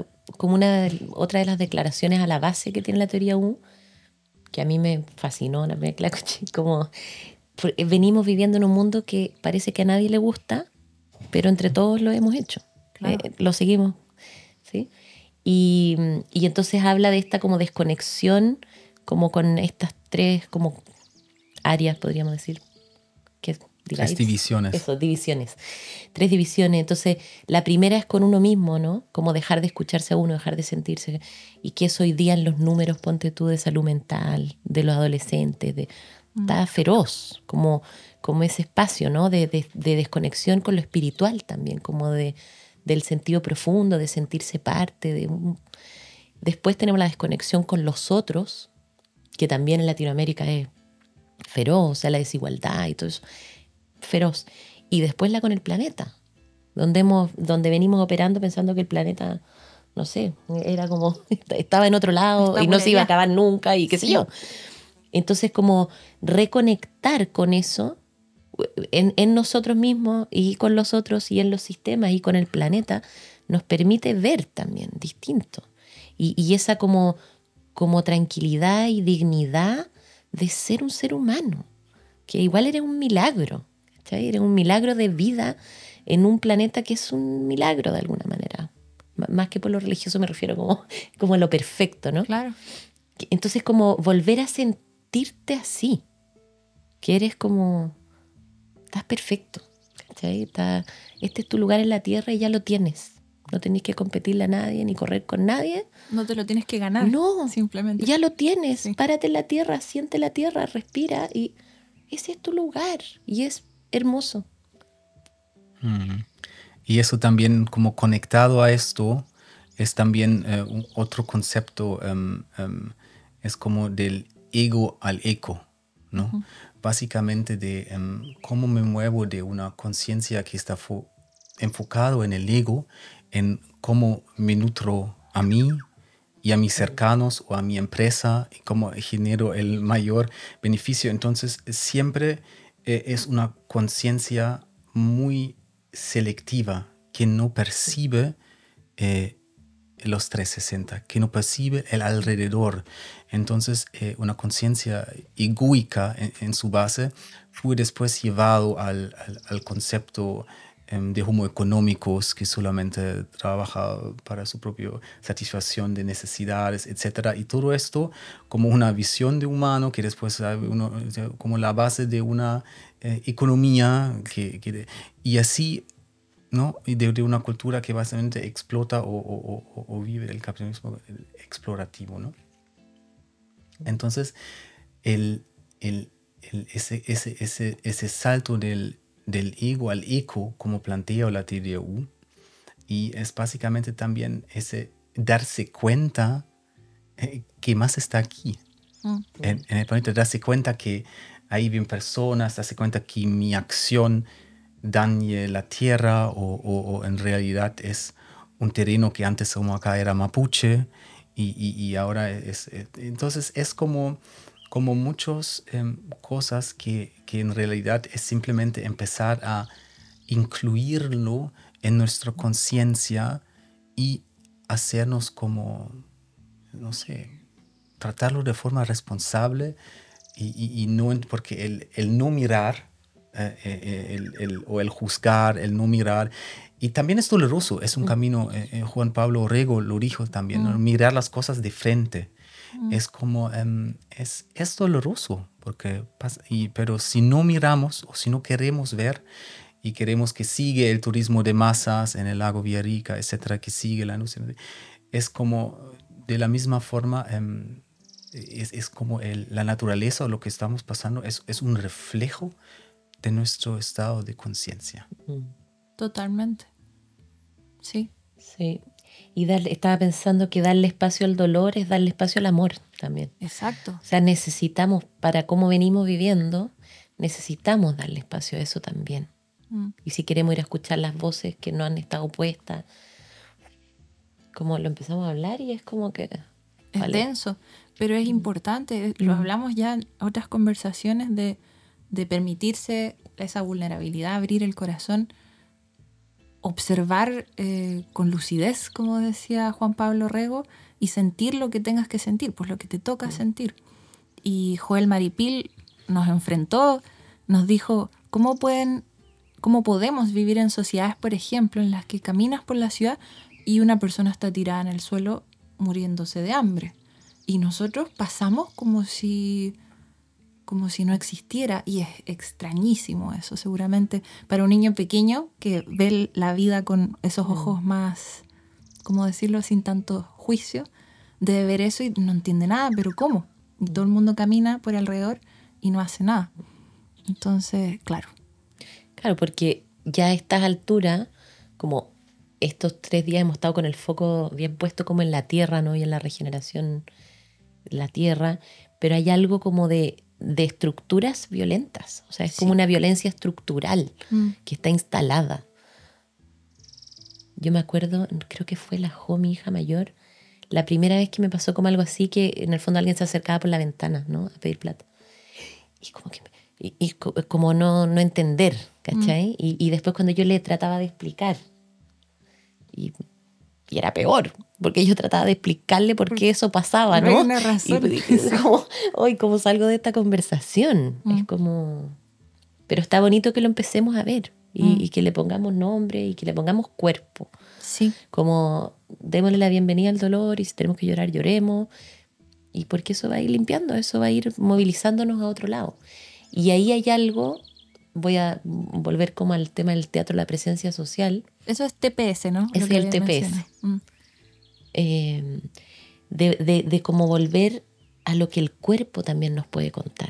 otra de las declaraciones a la base que tiene la teoría U, que a mí me fascinó, como venimos viviendo en un mundo que parece que a nadie le gusta, pero entre todos lo hemos hecho. Claro. Lo seguimos, ¿sí? Y entonces habla de esta como desconexión, como con estas tres como áreas, podríamos decir. Tres divisiones. Eso, divisiones. Tres divisiones. Entonces, la primera es con uno mismo, ¿no? Como dejar de escucharse a uno, dejar de sentirse. Y que eso hoy día en los números, ponte tú, de salud mental, de los adolescentes, está feroz, como ese espacio, ¿no? De desconexión con lo espiritual también, como del sentido profundo, de sentirse parte. Después tenemos la desconexión con los otros, que también en Latinoamérica es feroz, o sea, la desigualdad y todo eso, feroz. Y después la con el planeta, donde venimos operando pensando que el planeta, no sé, era como, estaba en otro lado y no se iba a acabar nunca y qué sé yo. Entonces, como reconectar con eso en nosotros mismos y con los otros y en los sistemas y con el planeta nos permite ver también distinto. Y esa como tranquilidad y dignidad de ser un ser humano, que igual era un milagro, ¿cachai? Era un milagro de vida en un planeta que es un milagro de alguna manera. Más que por lo religioso me refiero como a lo perfecto, ¿no? Claro. Entonces como volver a sentirte así, que eres como, estás perfecto, ¿cachai? Este es tu lugar en la tierra y ya lo tienes. No tenés que competirle a nadie ni correr con nadie. No te lo tienes que ganar. No, simplemente. Ya lo tienes. Sí. Párate en la tierra, siente la tierra, respira y ese es tu lugar y es hermoso. Y eso también, como conectado a esto, es también otro concepto, es como del ego al eco, ¿no? Uh-huh. Básicamente de cómo me muevo de una conciencia que está enfocado en el ego, en cómo me nutro a mí y a mis cercanos o a mi empresa y cómo genero el mayor beneficio. Entonces, siempre es una conciencia muy selectiva que no percibe los 360, que no percibe el alrededor. Entonces, una conciencia egoica en su base fue después llevado al concepto de homo económicos, que solamente trabaja para su propia satisfacción de necesidades, etc. Y todo esto como una visión de humano que después como la base de una economía y así, ¿no? Y de una cultura que básicamente explota o vive el capitalismo explorativo, ¿no? Entonces, ese salto del ego al eco, como plantea la teoría U, y es básicamente también ese darse cuenta que más está aquí. En el planeta, darse cuenta que ahí viven personas, darse cuenta que mi acción dañe la tierra o en realidad es un terreno que antes como acá era mapuche y ahora es... Entonces es como muchas cosas que en realidad es simplemente empezar a incluirlo en nuestra conciencia y hacernos como, no sé, tratarlo de forma responsable y no, porque el no mirar o el juzgar, el no mirar, y también es doloroso, es un camino, Juan Pablo Orrego lo dijo también, ¿no? Mirar las cosas de frente. Es como, es doloroso, pero si no miramos o si no queremos ver y queremos que siga el turismo de masas en el lago Villarrica, etcétera, que sigue la industria, es como, de la misma forma, es como la naturaleza o lo que estamos pasando es un reflejo de nuestro estado de conciencia. Totalmente. Sí. Sí. Y estaba pensando que darle espacio al dolor es darle espacio al amor también. Exacto. O sea, necesitamos, para cómo venimos viviendo, necesitamos darle espacio a eso también. Y si queremos ir a escuchar las voces que no han estado puestas, como lo empezamos a hablar y es como que... Es vale. denso, pero es importante. Lo hablamos ya en otras conversaciones de permitirse esa vulnerabilidad, abrir el corazón, observar con lucidez, como decía Juan Pablo Orrego, y sentir lo que tengas que sentir, pues lo que te toca sentir. Y Joel Maripil nos enfrentó, nos dijo, ¿cómo podemos vivir en sociedades, por ejemplo, en las que caminas por la ciudad y una persona está tirada en el suelo muriéndose de hambre? Y nosotros pasamos como si no existiera, y es extrañísimo eso, seguramente para un niño pequeño que ve la vida con esos ojos más, ¿cómo decirlo?, sin tanto juicio, debe ver eso y no entiende nada, pero ¿cómo? Y todo el mundo camina por alrededor y no hace nada. Entonces, claro. Claro, porque ya a estas alturas, como estos 3 días hemos estado con el foco bien puesto como en la tierra, ¿no? Y en la regeneración de la tierra, pero hay algo como de estructuras violentas. O sea, es como una violencia estructural que está instalada. Yo me acuerdo, creo que fue la Jo, mi hija mayor, la primera vez que me pasó como algo así, que en el fondo alguien se acercaba por la ventana, ¿no?, a pedir plata. Y como que... como no entender, ¿cachai? Y después cuando yo le trataba de explicar, y era peor, porque yo trataba de explicarle por qué eso pasaba, ¿no? No hay una razón. Y dije, hoy como salgo de esta conversación, es como... Pero está bonito que lo empecemos a ver y que le pongamos nombre y que le pongamos cuerpo. Sí. Como démosle la bienvenida al dolor, y si tenemos que llorar, lloremos, y porque eso va a ir limpiando, eso va a ir movilizándonos a otro lado. Y ahí hay algo, voy a volver como al tema del teatro, la presencia social. Eso es TPS, ¿no? Es el TPS. De cómo volver a lo que el cuerpo también nos puede contar.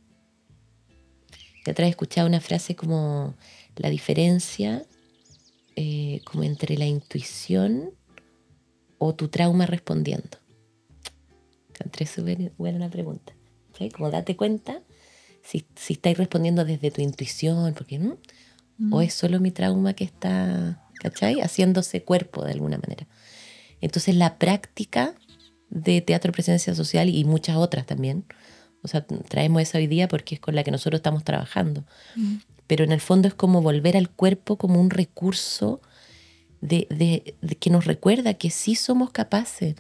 De otra vez escuchaba una frase como la diferencia como entre la intuición o tu trauma respondiendo. Encontré súper buena la pregunta. ¿Sí? Como date cuenta si estáis respondiendo desde tu intuición, porque o es solo mi trauma que está, ¿cachai?, haciéndose cuerpo de alguna manera. Entonces la práctica de teatro presencia social y muchas otras también, o sea, traemos esa hoy día porque es con la que nosotros estamos trabajando, pero en el fondo es como volver al cuerpo como un recurso de que nos recuerda que sí somos capaces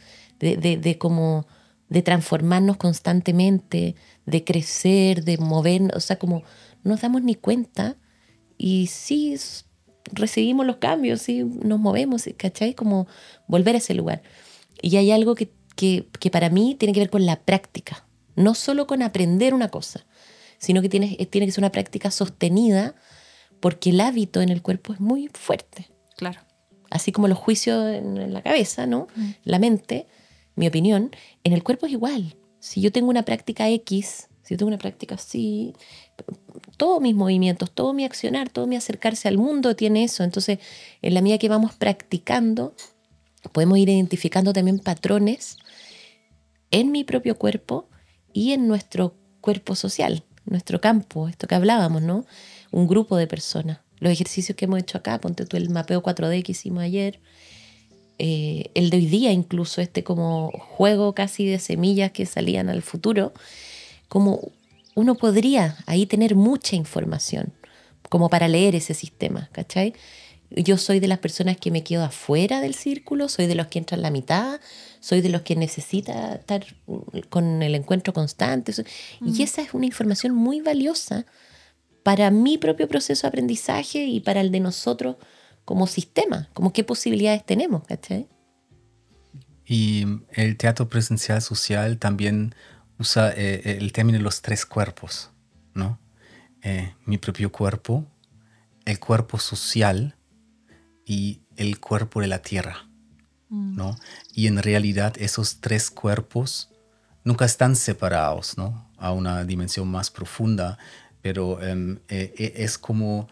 de transformarnos constantemente, de crecer, de movernos, o sea, como no nos damos ni cuenta y sí recibimos los cambios, sí nos movemos, ¿cachai? Como volver a ese lugar. Y hay algo que para mí tiene que ver con la práctica, no solo con aprender una cosa, sino que tiene que ser una práctica sostenida, porque el hábito en el cuerpo es muy fuerte. Claro. Así como los juicios en la cabeza, ¿no? La mente, mi opinión, en el cuerpo es igual. Si yo tengo una práctica X, si yo tengo una práctica así, todos mis movimientos, todo mi accionar, todo mi acercarse al mundo tiene eso. Entonces, en la medida que vamos practicando, podemos ir identificando también patrones en mi propio cuerpo y en nuestro cuerpo social, nuestro campo, esto que hablábamos, ¿no? Un grupo de personas. Los ejercicios que hemos hecho acá, ponte tú el mapeo 4D que hicimos ayer, el de hoy día incluso, como juego casi de semillas que salían al futuro, como uno podría ahí tener mucha información como para leer ese sistema, ¿cachai? Yo soy de las personas que me quedo afuera del círculo, soy de los que entran la mitad, soy de los que necesita estar con el encuentro constante. Y esa es una información muy valiosa para mi propio proceso de aprendizaje y para el de nosotros como sistema, como qué posibilidades tenemos, ¿cachai? Y el teatro presencial social también usa el término de los 3 cuerpos, ¿no? Mi propio cuerpo, el cuerpo social y el cuerpo de la tierra, ¿no? Y en realidad esos 3 cuerpos nunca están separados, ¿no? A una dimensión más profunda, pero es como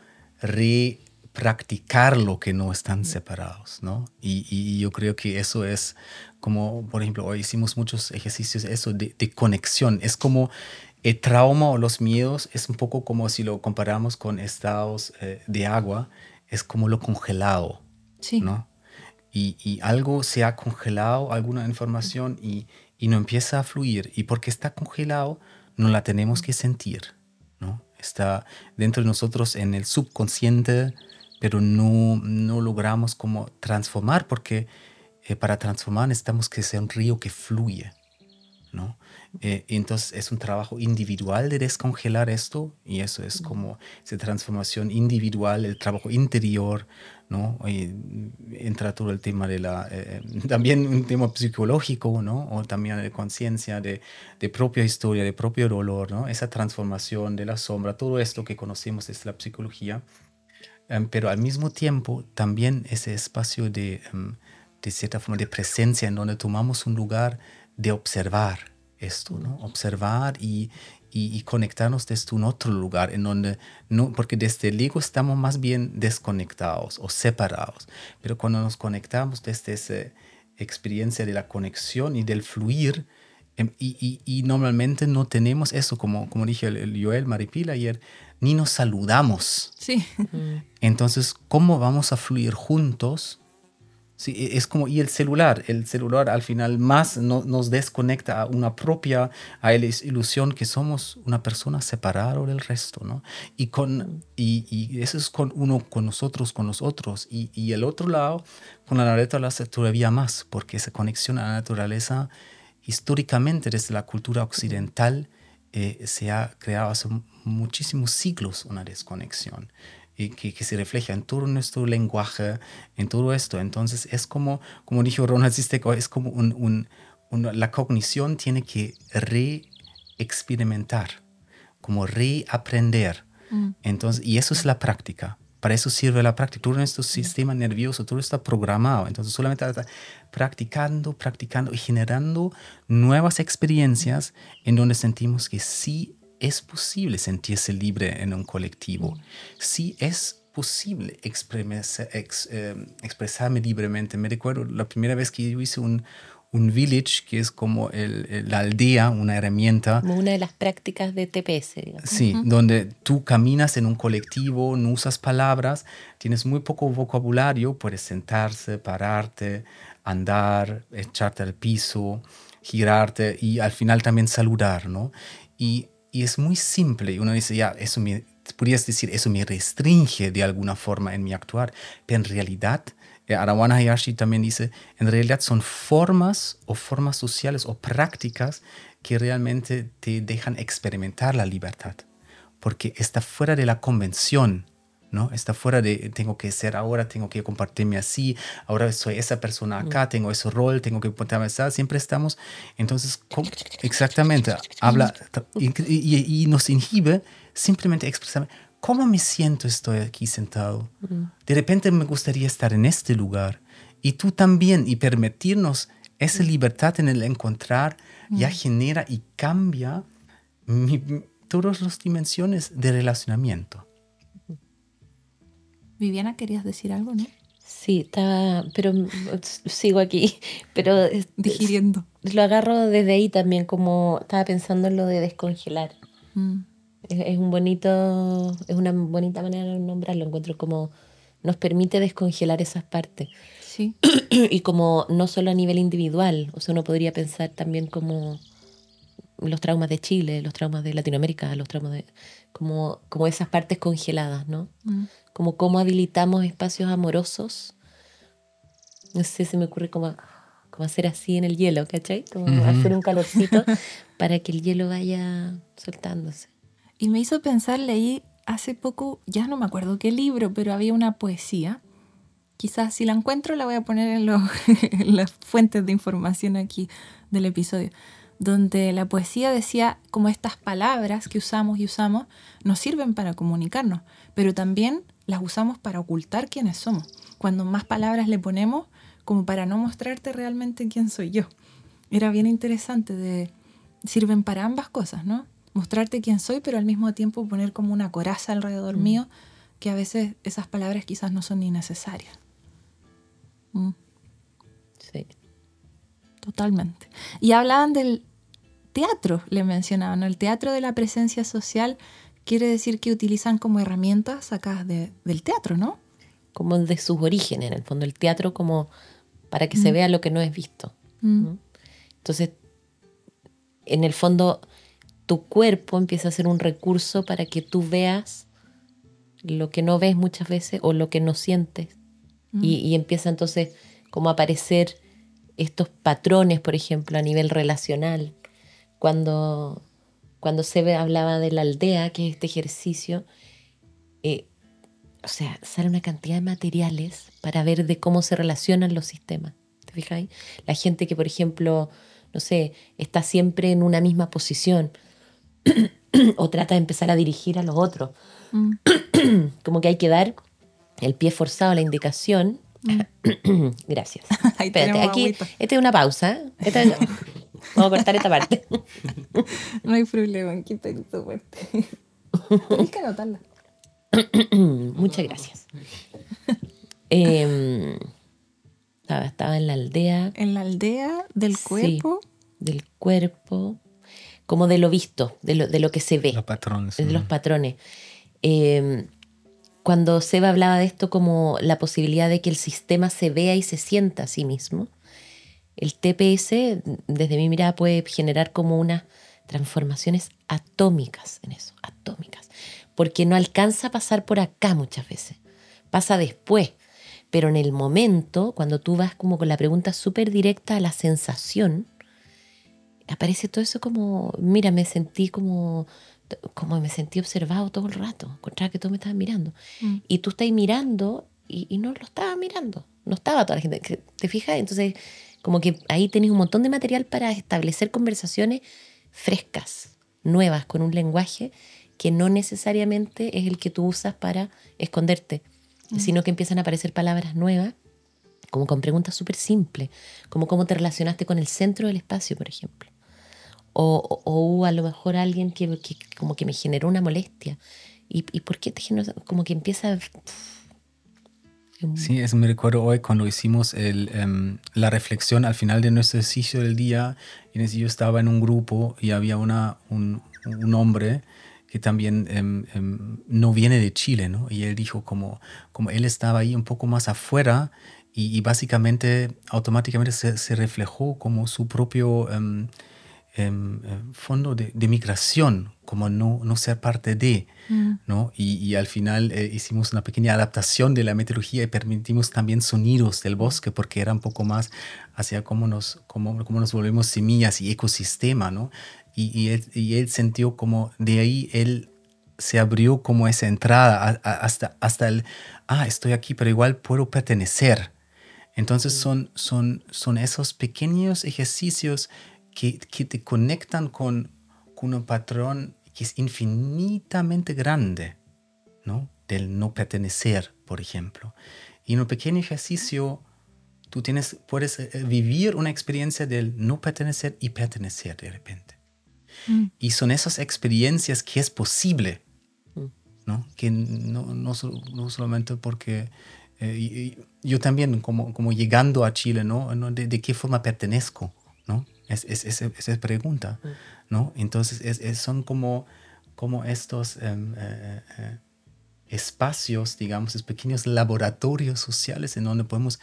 repracticar lo que no están separados, ¿no? Y yo creo que eso es como, por ejemplo, hoy hicimos muchos ejercicios eso de conexión. Es como el trauma o los miedos, es un poco como si lo comparamos con estados de agua, es como lo congelado, Sí. ¿no? Y algo se ha congelado, alguna información, y no empieza a fluir. Y porque está congelado, no la tenemos que sentir, ¿no? Está dentro de nosotros en el subconsciente, pero no logramos como transformar, porque para transformar necesitamos que sea un río que fluye, ¿no? Entonces es un trabajo individual de descongelar esto, y eso es como esa transformación individual, el trabajo interior, ¿no? Y entra todo el tema de también un tema psicológico, ¿no? O también de conciencia, de propia historia, de propio dolor, ¿no? Esa transformación de la sombra, todo esto que conocemos es la psicología, pero al mismo tiempo también ese espacio de cierta forma de presencia en donde tomamos un lugar de observar esto, ¿no? Observar y conectarnos desde un otro lugar en donde no, porque desde el ego estamos más bien desconectados o separados, pero cuando nos conectamos desde esa experiencia de la conexión y del fluir, y normalmente no tenemos eso, como dije el Joel Maripila ayer, ni nos saludamos. Sí. Entonces, ¿cómo vamos a fluir juntos? Sí, es como, y el celular al final más nos desconecta a a la ilusión que somos una persona separada del resto, ¿no? Y eso es con nosotros, y el otro lado, con la naturaleza todavía más, porque esa conexión a la naturaleza, históricamente desde la cultura occidental, se ha creado hace muchísimos siglos una desconexión. Que se refleja en todo nuestro lenguaje, en todo esto. Entonces es como dijo Ronald Zizek, es como la cognición tiene que reexperimentar, como reaprender. Entonces, y eso es la práctica. Para eso sirve la práctica. Todo nuestro sistema nervioso, todo está programado. Entonces solamente está practicando y generando nuevas experiencias en donde sentimos que sí es posible sentirse libre en un colectivo. Sí es posible expresarme libremente. Me recuerdo la primera vez que yo hice un village, que es como la aldea, una herramienta. Como una de las prácticas de TPS, digamos. Sí, donde tú caminas en un colectivo, no usas palabras, tienes muy poco vocabulario, puedes sentarse, pararte, andar, echarte al piso, girarte y al final también saludar, ¿no? Y es muy simple. Y uno dice, ya, podrías decir, eso me restringe de alguna forma en mi actuar. Pero en realidad, Arawana Hayashi también dice, en realidad son formas sociales o prácticas que realmente te dejan experimentar la libertad. Porque está fuera de la convención, ¿no? Está fuera de tengo que ser ahora, tengo que compartirme así, ahora soy esa persona acá, tengo ese rol, tengo que ponerme así, siempre estamos. Entonces, exactamente, habla y nos inhibe simplemente expresar cómo me siento, estoy aquí sentado. De repente me gustaría estar en este lugar y tú también, y permitirnos esa libertad en el encontrar ya genera y cambia todas las dimensiones de relacionamiento. Viviana, ¿querías decir algo, no? Sí, estaba, pero sigo aquí, pero Digiriendo. lo agarro desde ahí también, como estaba pensando en lo de descongelar. Mm. Es un bonito, es una bonita manera de nombrarlo, encuentro como nos permite descongelar esas partes. Sí. Y como no solo a nivel individual, o sea, uno podría pensar también como los traumas de Chile, los traumas de Latinoamérica, los traumas de... como esas partes congeladas, ¿no? Mm. Como cómo habilitamos espacios amorosos. No sé, se me ocurre como hacer así en el hielo, ¿cachai? Como hacer un calorcito para que el hielo vaya soltándose. Y me hizo pensar, leí hace poco, ya no me acuerdo qué libro, pero había una poesía. Quizás si la encuentro la voy a poner en, en las fuentes de información aquí del episodio, donde la poesía decía como estas palabras que usamos y usamos nos sirven para comunicarnos, pero también las usamos para ocultar quiénes somos. Cuando más palabras le ponemos, como para no mostrarte realmente quién soy yo. Era bien interesante, sirven para ambas cosas, ¿no? Mostrarte quién soy, pero al mismo tiempo poner como una coraza alrededor mío, que a veces esas palabras quizás no son ni necesarias. Sí. Totalmente. Y hablaban del teatro, le mencionaban, ¿no? El teatro de la presencia social quiere decir que utilizan como herramientas sacadas del teatro, ¿no? Como de sus orígenes, en el fondo, el teatro como para que se vea lo que no es visto, ¿no? Entonces, en el fondo, tu cuerpo empieza a ser un recurso para que tú veas lo que no ves muchas veces o lo que no sientes. Y empieza entonces como a aparecer estos patrones, por ejemplo, a nivel relacional. Cuando Sebe hablaba de la aldea, que es este ejercicio, o sea, sale una cantidad de materiales para ver de cómo se relacionan los sistemas. ¿Te fijas? La gente que, por ejemplo, no sé, está siempre en una misma posición o trata de empezar a dirigir a los otros. Como que hay que dar el pie forzado, la indicación. Gracias. Ahí Espérate, tenemos aquí, agüita. esta es una pausa. Vamos a cortar esta parte. No hay problema, aquí está tu parte. Tienes que anotarla. Muchas gracias. Estaba en la aldea. En la aldea del cuerpo. Sí, del cuerpo, como de lo visto, de lo que se ve. Los patrones. De los patrones. Cuando Seba hablaba de esto como la posibilidad de que el sistema se vea y se sienta a sí mismo, el TPS, desde mi mirada, puede generar como unas transformaciones atómicas en eso, atómicas. Porque no alcanza a pasar por acá muchas veces, pasa después. Pero en el momento, cuando tú vas como con la pregunta súper directa a la sensación, aparece todo eso como, mira, me sentí me sentí observado todo el rato, encontraba que todos me estaban mirando. Y tú estás mirando y no lo estabas mirando, no estaba toda la gente, ¿te fijas? Entonces, como que ahí tenés un montón de material para establecer conversaciones frescas, nuevas, con un lenguaje que no necesariamente es el que tú usas para esconderte, sino que empiezan a aparecer palabras nuevas, como con preguntas súper simples, como cómo te relacionaste con el centro del espacio, por ejemplo. O a lo mejor alguien que como que me generó una molestia. ¿Y por qué te generó? Como que empieza... Sí, eso me recuerdo hoy cuando hicimos la reflexión al final de nuestro ejercicio del día. Inés y yo estaba en un grupo y había un hombre que también no viene de Chile, ¿no? Y él dijo como él estaba ahí un poco más afuera y básicamente automáticamente se reflejó como su propio fondo de migración, como no ser parte de, ¿no? Y al final hicimos una pequeña adaptación de la metodología y permitimos también sonidos del bosque porque era un poco más hacia cómo nos volvemos semillas y ecosistema, ¿no? Y él sintió como de ahí él se abrió como esa entrada hasta el, estoy aquí, pero igual puedo pertenecer. Entonces son esos pequeños ejercicios que te conectan con un patrón que es infinitamente grande, ¿no? Del no pertenecer, por ejemplo. Y en un pequeño ejercicio tú puedes vivir una experiencia del no pertenecer y pertenecer de repente. Y son esas experiencias que es posible, ¿no? Que no solamente porque Yo también, como llegando a Chile, ¿no? ¿De qué forma pertenezco? ¿No? Esa pregunta, ¿no? Entonces, son como estos espacios, digamos, estos pequeños laboratorios sociales en donde podemos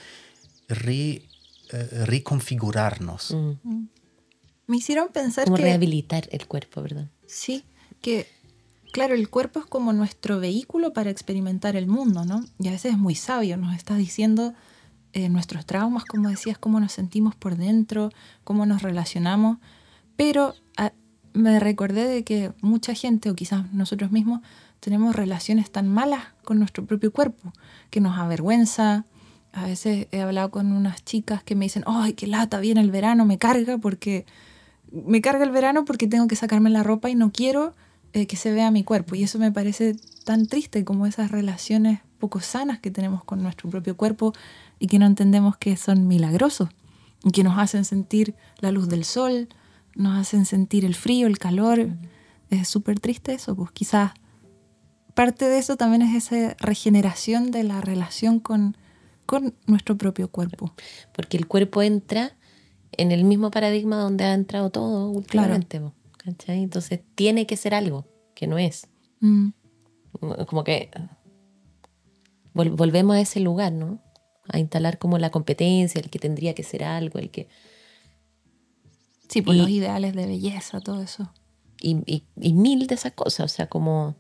reconfigurarnos. Me hicieron pensar Como que... rehabilitar el cuerpo, perdón. Sí, que claro, el cuerpo es como nuestro vehículo para experimentar el mundo, ¿no? Y a veces es muy sabio, nos está diciendo nuestros traumas, como decías, cómo nos sentimos por dentro, cómo nos relacionamos, pero me recordé de que mucha gente, o quizás nosotros mismos, tenemos relaciones tan malas con nuestro propio cuerpo, que nos avergüenza. A veces he hablado con unas chicas que me dicen, ¡ay, qué lata, viene el verano, me carga el verano porque tengo que sacarme la ropa y no quiero que se vea mi cuerpo. Y eso me parece tan triste, como esas relaciones poco sanas que tenemos con nuestro propio cuerpo y que no entendemos que son milagrosos y que nos hacen sentir la luz del sol, nos hacen sentir el frío, el calor. Es súper triste eso, pues quizás parte de eso también es esa regeneración de la relación con nuestro propio cuerpo. Porque el cuerpo entra en el mismo paradigma donde ha entrado todo últimamente. Claro. ¿Cachai? Entonces tiene que ser algo que no es. Como que volvemos a ese lugar, ¿no? A instalar como la competencia, el que tendría que ser algo, el que... Sí, pues los ideales de belleza, todo eso. Y mil de esas cosas, o sea, como...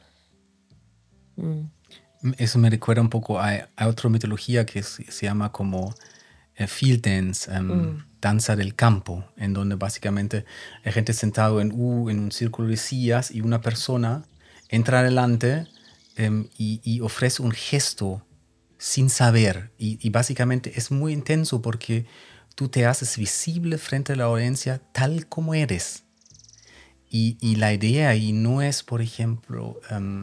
Eso me recuerda un poco a otra mitología que se llama como field dance, danza del campo, en donde básicamente hay gente sentado en un círculo de sillas y una persona entra adelante y ofrece un gesto sin saber. Y básicamente es muy intenso porque tú te haces visible frente a la audiencia tal como eres. Y la idea ahí no es, por ejemplo,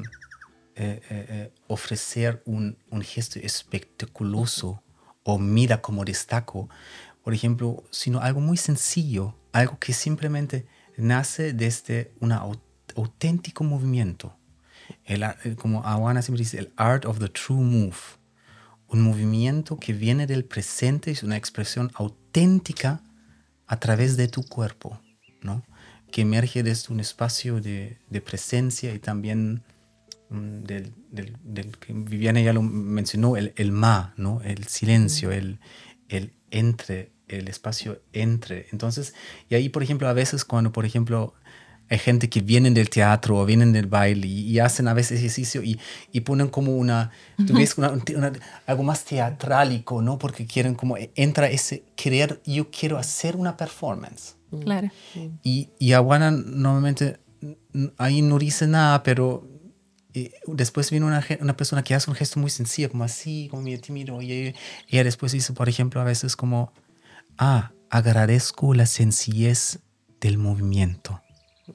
ofrecer un gesto espectaculoso o mira cómo destaco, por ejemplo, sino algo muy sencillo, algo que simplemente nace desde un auténtico movimiento. Como Awana siempre dice, el art of the true move. Un movimiento que viene del presente, es una expresión auténtica a través de tu cuerpo, ¿no? Que emerge desde un espacio de presencia y también del que Viviana ya lo mencionó, el ma, ¿no? El silencio, el entre, el espacio entre. Entonces, y ahí, por ejemplo, a veces cuando, por ejemplo, hay gente que vienen del teatro o vienen del baile y hacen a veces ejercicio y ponen como tú ves algo más teatrálico, ¿no? Porque quieren como, entra ese querer, yo quiero hacer una performance. Claro. Y Awana normalmente ahí no dice nada, pero después viene una persona que hace un gesto muy sencillo, como así, como medio tímido, y ella después dice, por ejemplo, a veces como, agradezco la sencillez del movimiento.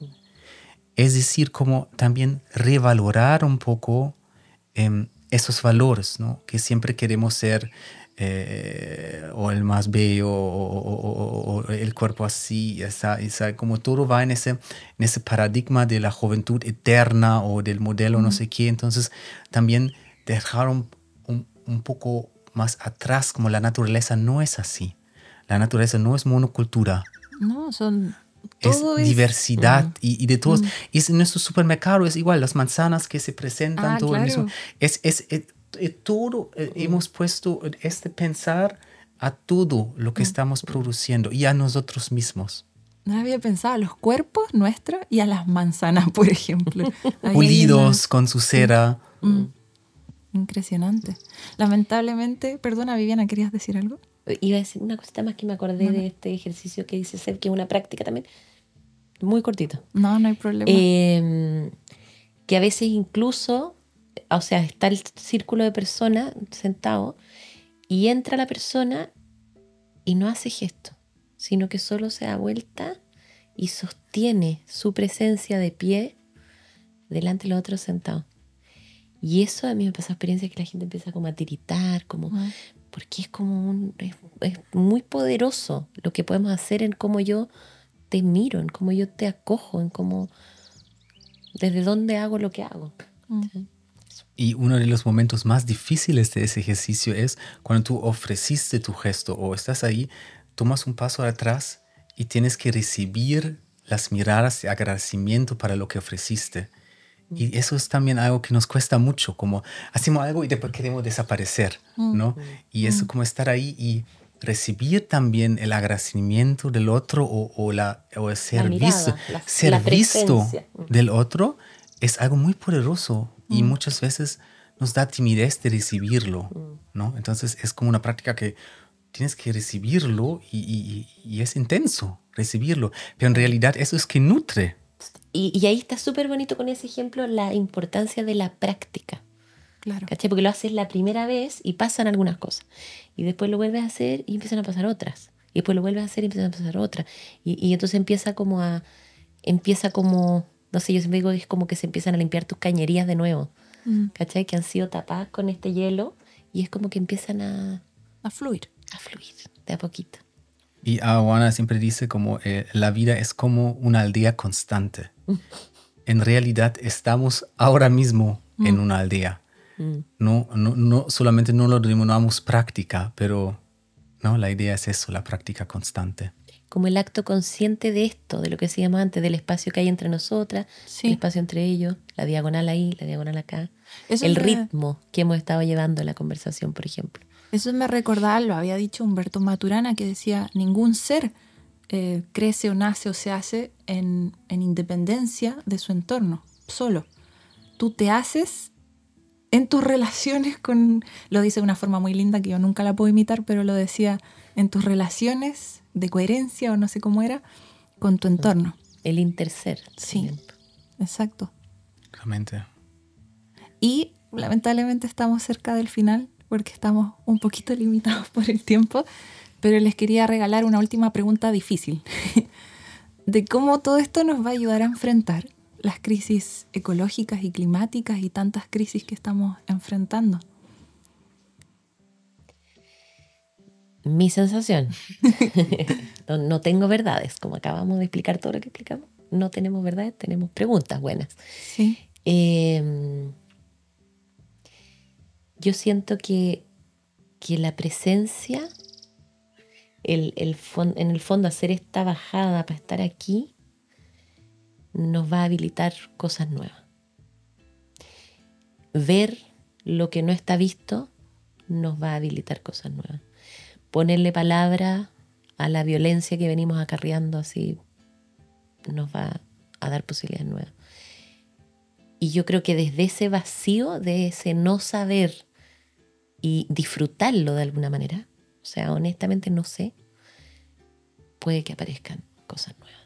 Es decir, como también revalorar un poco esos valores, ¿no? Que siempre queremos ser o el más bello o el cuerpo así, como todo va en ese paradigma de la juventud eterna o del modelo no sé qué. Entonces también dejar un poco más atrás, como la naturaleza no es así. La naturaleza no es monocultura. No, Es diversidad y de todos. Y en nuestro supermercado es igual, las manzanas que se presentan, todo claro. el mismo. Todo hemos puesto pensar a todo lo que estamos produciendo y a nosotros mismos. No había pensado a los cuerpos nuestros y a las manzanas, por ejemplo. Pulidos con su cera. Impresionante. Lamentablemente, perdona Viviana, ¿querías decir algo? Iba a decir una cosita más que me acordé de este ejercicio que dice Seb, que es una práctica también muy cortito. No hay problema. Que a veces incluso, o sea, está el círculo de personas sentado y entra la persona y no hace gesto, sino que solo se da vuelta y sostiene su presencia de pie delante de los otros sentados. Y eso a mí me pasó experiencia que la gente empieza como a tiritar, como... Porque es como es muy poderoso lo que podemos hacer en cómo yo te miro, en cómo yo te acojo, en cómo, desde dónde hago lo que hago. ¿Sí? Y uno de los momentos más difíciles de ese ejercicio es cuando tú ofreciste tu gesto o estás ahí, tomas un paso atrás y tienes que recibir las miradas de agradecimiento para lo que ofreciste. Y eso es también algo que nos cuesta mucho, como hacemos algo y después queremos desaparecer, ¿no? Y eso como estar ahí y recibir también el agradecimiento del otro o el ser visto, ser visto del otro es algo muy poderoso y muchas veces nos da timidez de recibirlo, ¿no? Entonces es como una práctica que tienes que recibirlo y es intenso recibirlo, pero en realidad eso es que nutre. Y ahí está súper bonito con ese ejemplo la importancia de la práctica. Claro. ¿Cachai? Porque lo haces la primera vez y pasan algunas cosas. Y después lo vuelves a hacer y empiezan a pasar otras. Y después lo vuelves a hacer y empiezan a pasar otras. Y entonces empieza como, no sé, yo siempre digo que es como que se empiezan a limpiar tus cañerías de nuevo. ¿Cachai? Que han sido tapadas con este hielo y es como que empiezan a fluir. A fluir de a poquito. Y Awana siempre dice como la vida es como una aldea constante. En realidad estamos ahora mismo en una aldea. No solamente no lo denominamos práctica, pero no, la idea es eso, la práctica constante. Como el acto consciente de esto, de lo que se llama antes, del espacio que hay entre nosotras, el espacio entre ellos, la diagonal ahí, la diagonal acá. El ritmo que hemos estado llevando en la conversación, por ejemplo. Eso me recordaba, lo había dicho Humberto Maturana, que decía, ningún ser crece o nace o se hace en independencia de su entorno, solo. Tú te haces en tus relaciones con, lo dice de una forma muy linda que yo nunca la puedo imitar, pero lo decía, en tus relaciones de coherencia o no sé cómo era, con tu entorno. El interser. Sí, exacto. Realmente. Y lamentablemente estamos cerca del final porque estamos un poquito limitados por el tiempo, pero les quería regalar una última pregunta difícil de cómo todo esto nos va a ayudar a enfrentar las crisis ecológicas y climáticas y tantas crisis que estamos enfrentando. Mi sensación, no tengo verdades, como acabamos de explicar todo lo que explicamos, no tenemos verdades, tenemos preguntas buenas. Sí. Yo siento que la presencia, en el fondo hacer esta bajada para estar aquí, nos va a habilitar cosas nuevas. Ver lo que no está visto nos va a habilitar cosas nuevas. Ponerle palabra a la violencia que venimos acarreando así nos va a dar posibilidades nuevas. Y yo creo que desde ese vacío, de ese no saber y disfrutarlo de alguna manera, o sea, honestamente no sé, puede que aparezcan cosas nuevas.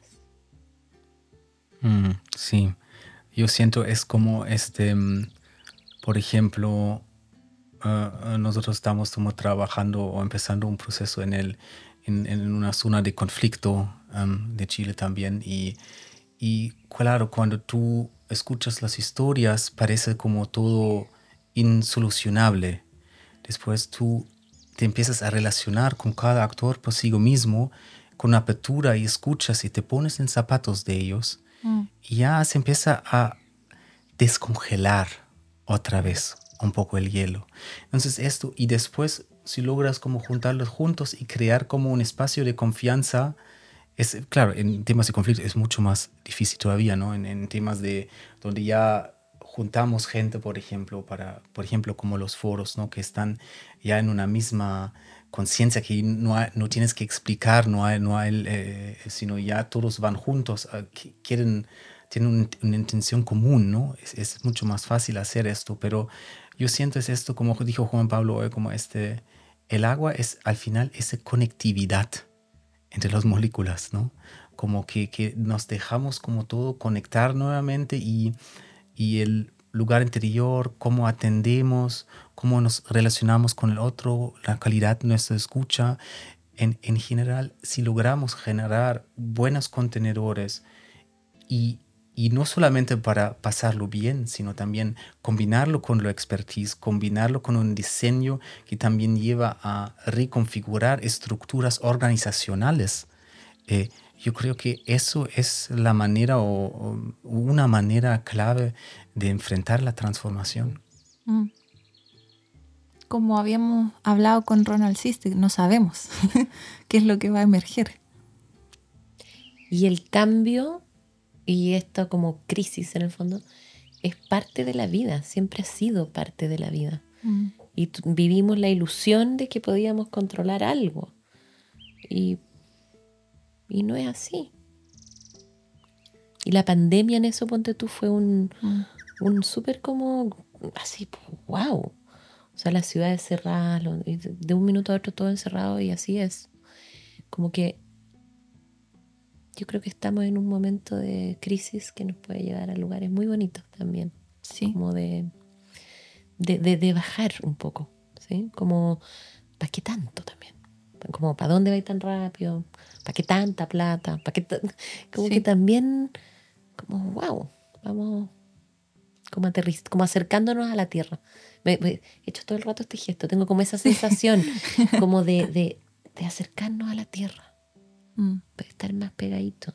Sí, yo siento es como por ejemplo, nosotros estamos como trabajando o empezando un proceso en una zona de conflicto de Chile también y claro, cuando tú escuchas las historias parece como todo insolucionable. Después tú te empiezas a relacionar con cada actor por sí mismo con apertura y escuchas y te pones en zapatos de ellos y ya se empieza a descongelar otra vez un poco el hielo. Entonces esto, y después si logras como juntarlos juntos y crear como un espacio de confianza, claro, en temas de conflicto es mucho más difícil todavía, ¿no? En temas de donde ya juntamos gente, por ejemplo, como los foros, ¿no? Que están ya en una misma conciencia que no tienes que explicar, sino ya todos van juntos, tienen una intención común, ¿no? Es mucho más fácil hacer esto, pero yo siento es esto, como dijo Juan Pablo hoy, como el agua es al final esa conectividad entre las moléculas, ¿no? Como que nos dejamos como todo conectar nuevamente y el lugar interior, cómo atendemos, cómo nos relacionamos con el otro, la calidad de nuestra escucha. En general, si logramos generar buenos contenedores y no solamente para pasarlo bien, sino también combinarlo con la expertise, combinarlo con un diseño que también lleva a reconfigurar estructuras organizacionales. Yo creo que eso es la manera o una manera clave de enfrentar la transformación. Como habíamos hablado con Ronald Sistick, no sabemos qué es lo que va a emerger. Y el cambio, y esto como crisis en el fondo, es parte de la vida, siempre ha sido parte de la vida. Y vivimos la ilusión de que podíamos controlar algo. Y no es así. Y la pandemia en eso, ponte tú, fue un súper como así, wow. O sea, las ciudades cerradas, de un minuto a otro todo encerrado, y así es. Como que yo creo que estamos en un momento de crisis que nos puede llevar a lugares muy bonitos también. Sí. Como de bajar un poco, ¿sí? Como, ¿para qué tanto también? Como, ¿para dónde va a ir tan rápido? ¿Para qué tanta plata? ¿Para qué como Sí. que también, como, wow, vamos como acercándonos a la tierra. He hecho todo el rato este gesto, tengo como esa sensación como de acercarnos a la tierra, para estar más pegadito.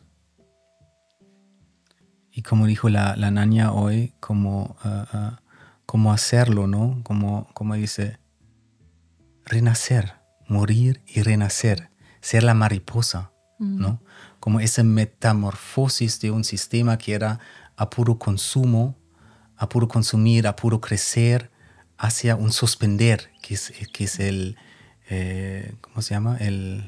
Y como dijo la Nania hoy, como hacerlo, ¿no? Como dice, renacer, morir y renacer, ser la mariposa, ¿no? Como esa metamorfosis de un sistema que era a puro consumo, a puro consumir, a puro crecer, hacia un suspender, que es el, ¿cómo se llama?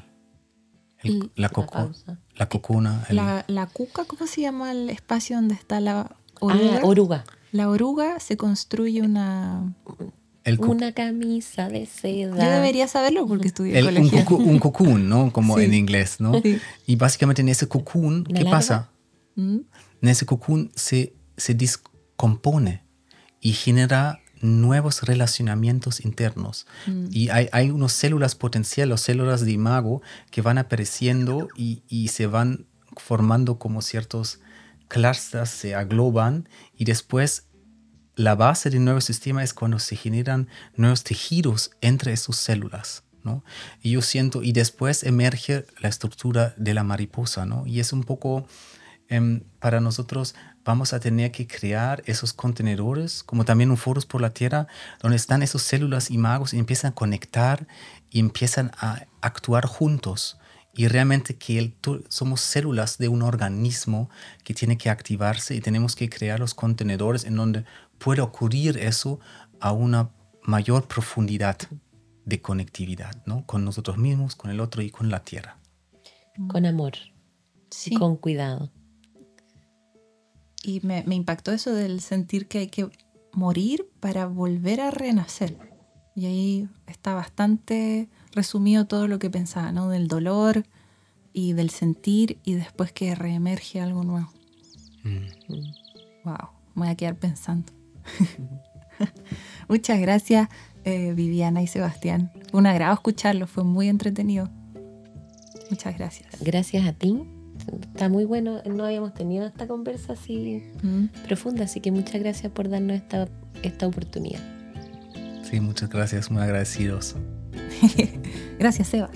La cocuna. La cuca, ¿cómo se llama el espacio donde está la oruga? Oruga. La oruga se construye una camisa de seda. Yo debería saberlo porque estudié ecología. Un cocoon, ¿no? Como Sí. en inglés, ¿no? Sí. Y básicamente en ese cocoon, ¿qué pasa? En ese cocoon se descompone y genera nuevos relacionamientos internos. Y hay unas células potenciales, células de imago, que van apareciendo y se van formando como ciertos clusters, se agloban, y después la base del nuevo sistema es cuando se generan nuevos tejidos entre esas células, ¿no? Y yo siento, y después emerge la estructura de la mariposa, ¿no? Y es un poco, para nosotros vamos a tener que crear esos contenedores, como también un Foros por la Tierra, donde están esas células imagos y empiezan a conectar y empiezan a actuar juntos. Y realmente que somos células de un organismo que tiene que activarse, y tenemos que crear los contenedores en donde puede ocurrir eso a una mayor profundidad de conectividad, ¿no? Con nosotros mismos, con el otro y con la Tierra. Con amor. Sí. Y con cuidado. Y me impactó eso del sentir que hay que morir para volver a renacer. Y ahí está bastante resumido todo lo que pensaba, ¿no? Del dolor y del sentir, y después que reemerge algo nuevo. Wow, me voy a quedar pensando. Muchas gracias, Viviana y Sebastián. Fue un agrado escucharlo, fue muy entretenido. Muchas gracias. Gracias a ti. Está muy bueno, no habíamos tenido esta conversa así profunda, así que muchas gracias por darnos esta oportunidad. Sí, muchas gracias, muy agradecidos. Gracias, Seba.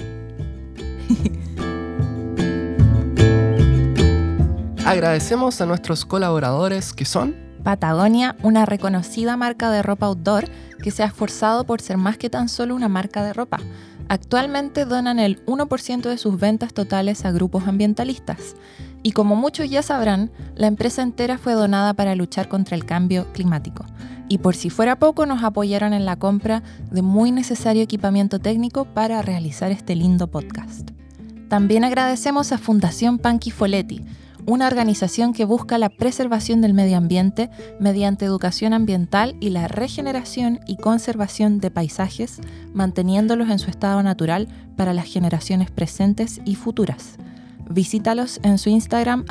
Agradecemos a nuestros colaboradores que son Patagonia, una reconocida marca de ropa outdoor que se ha esforzado por ser más que tan solo una marca de ropa. Actualmente donan el 1% de sus ventas totales a grupos ambientalistas. Y como muchos ya sabrán, la empresa entera fue donada para luchar contra el cambio climático. Y por si fuera poco, nos apoyaron en la compra de muy necesario equipamiento técnico para realizar este lindo podcast. También agradecemos a Fundación Panchi Folletti, una organización que busca la preservación del medio ambiente mediante educación ambiental y la regeneración y conservación de paisajes, manteniéndolos en su estado natural para las generaciones presentes y futuras. Visítalos en su Instagram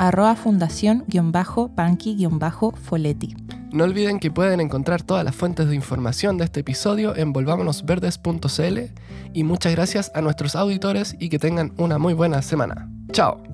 @fundación_panchi_folletti. No olviden que pueden encontrar todas las fuentes de información de este episodio en volvamonosverdes.cl, y muchas gracias a nuestros auditores y que tengan una muy buena semana. ¡Chao!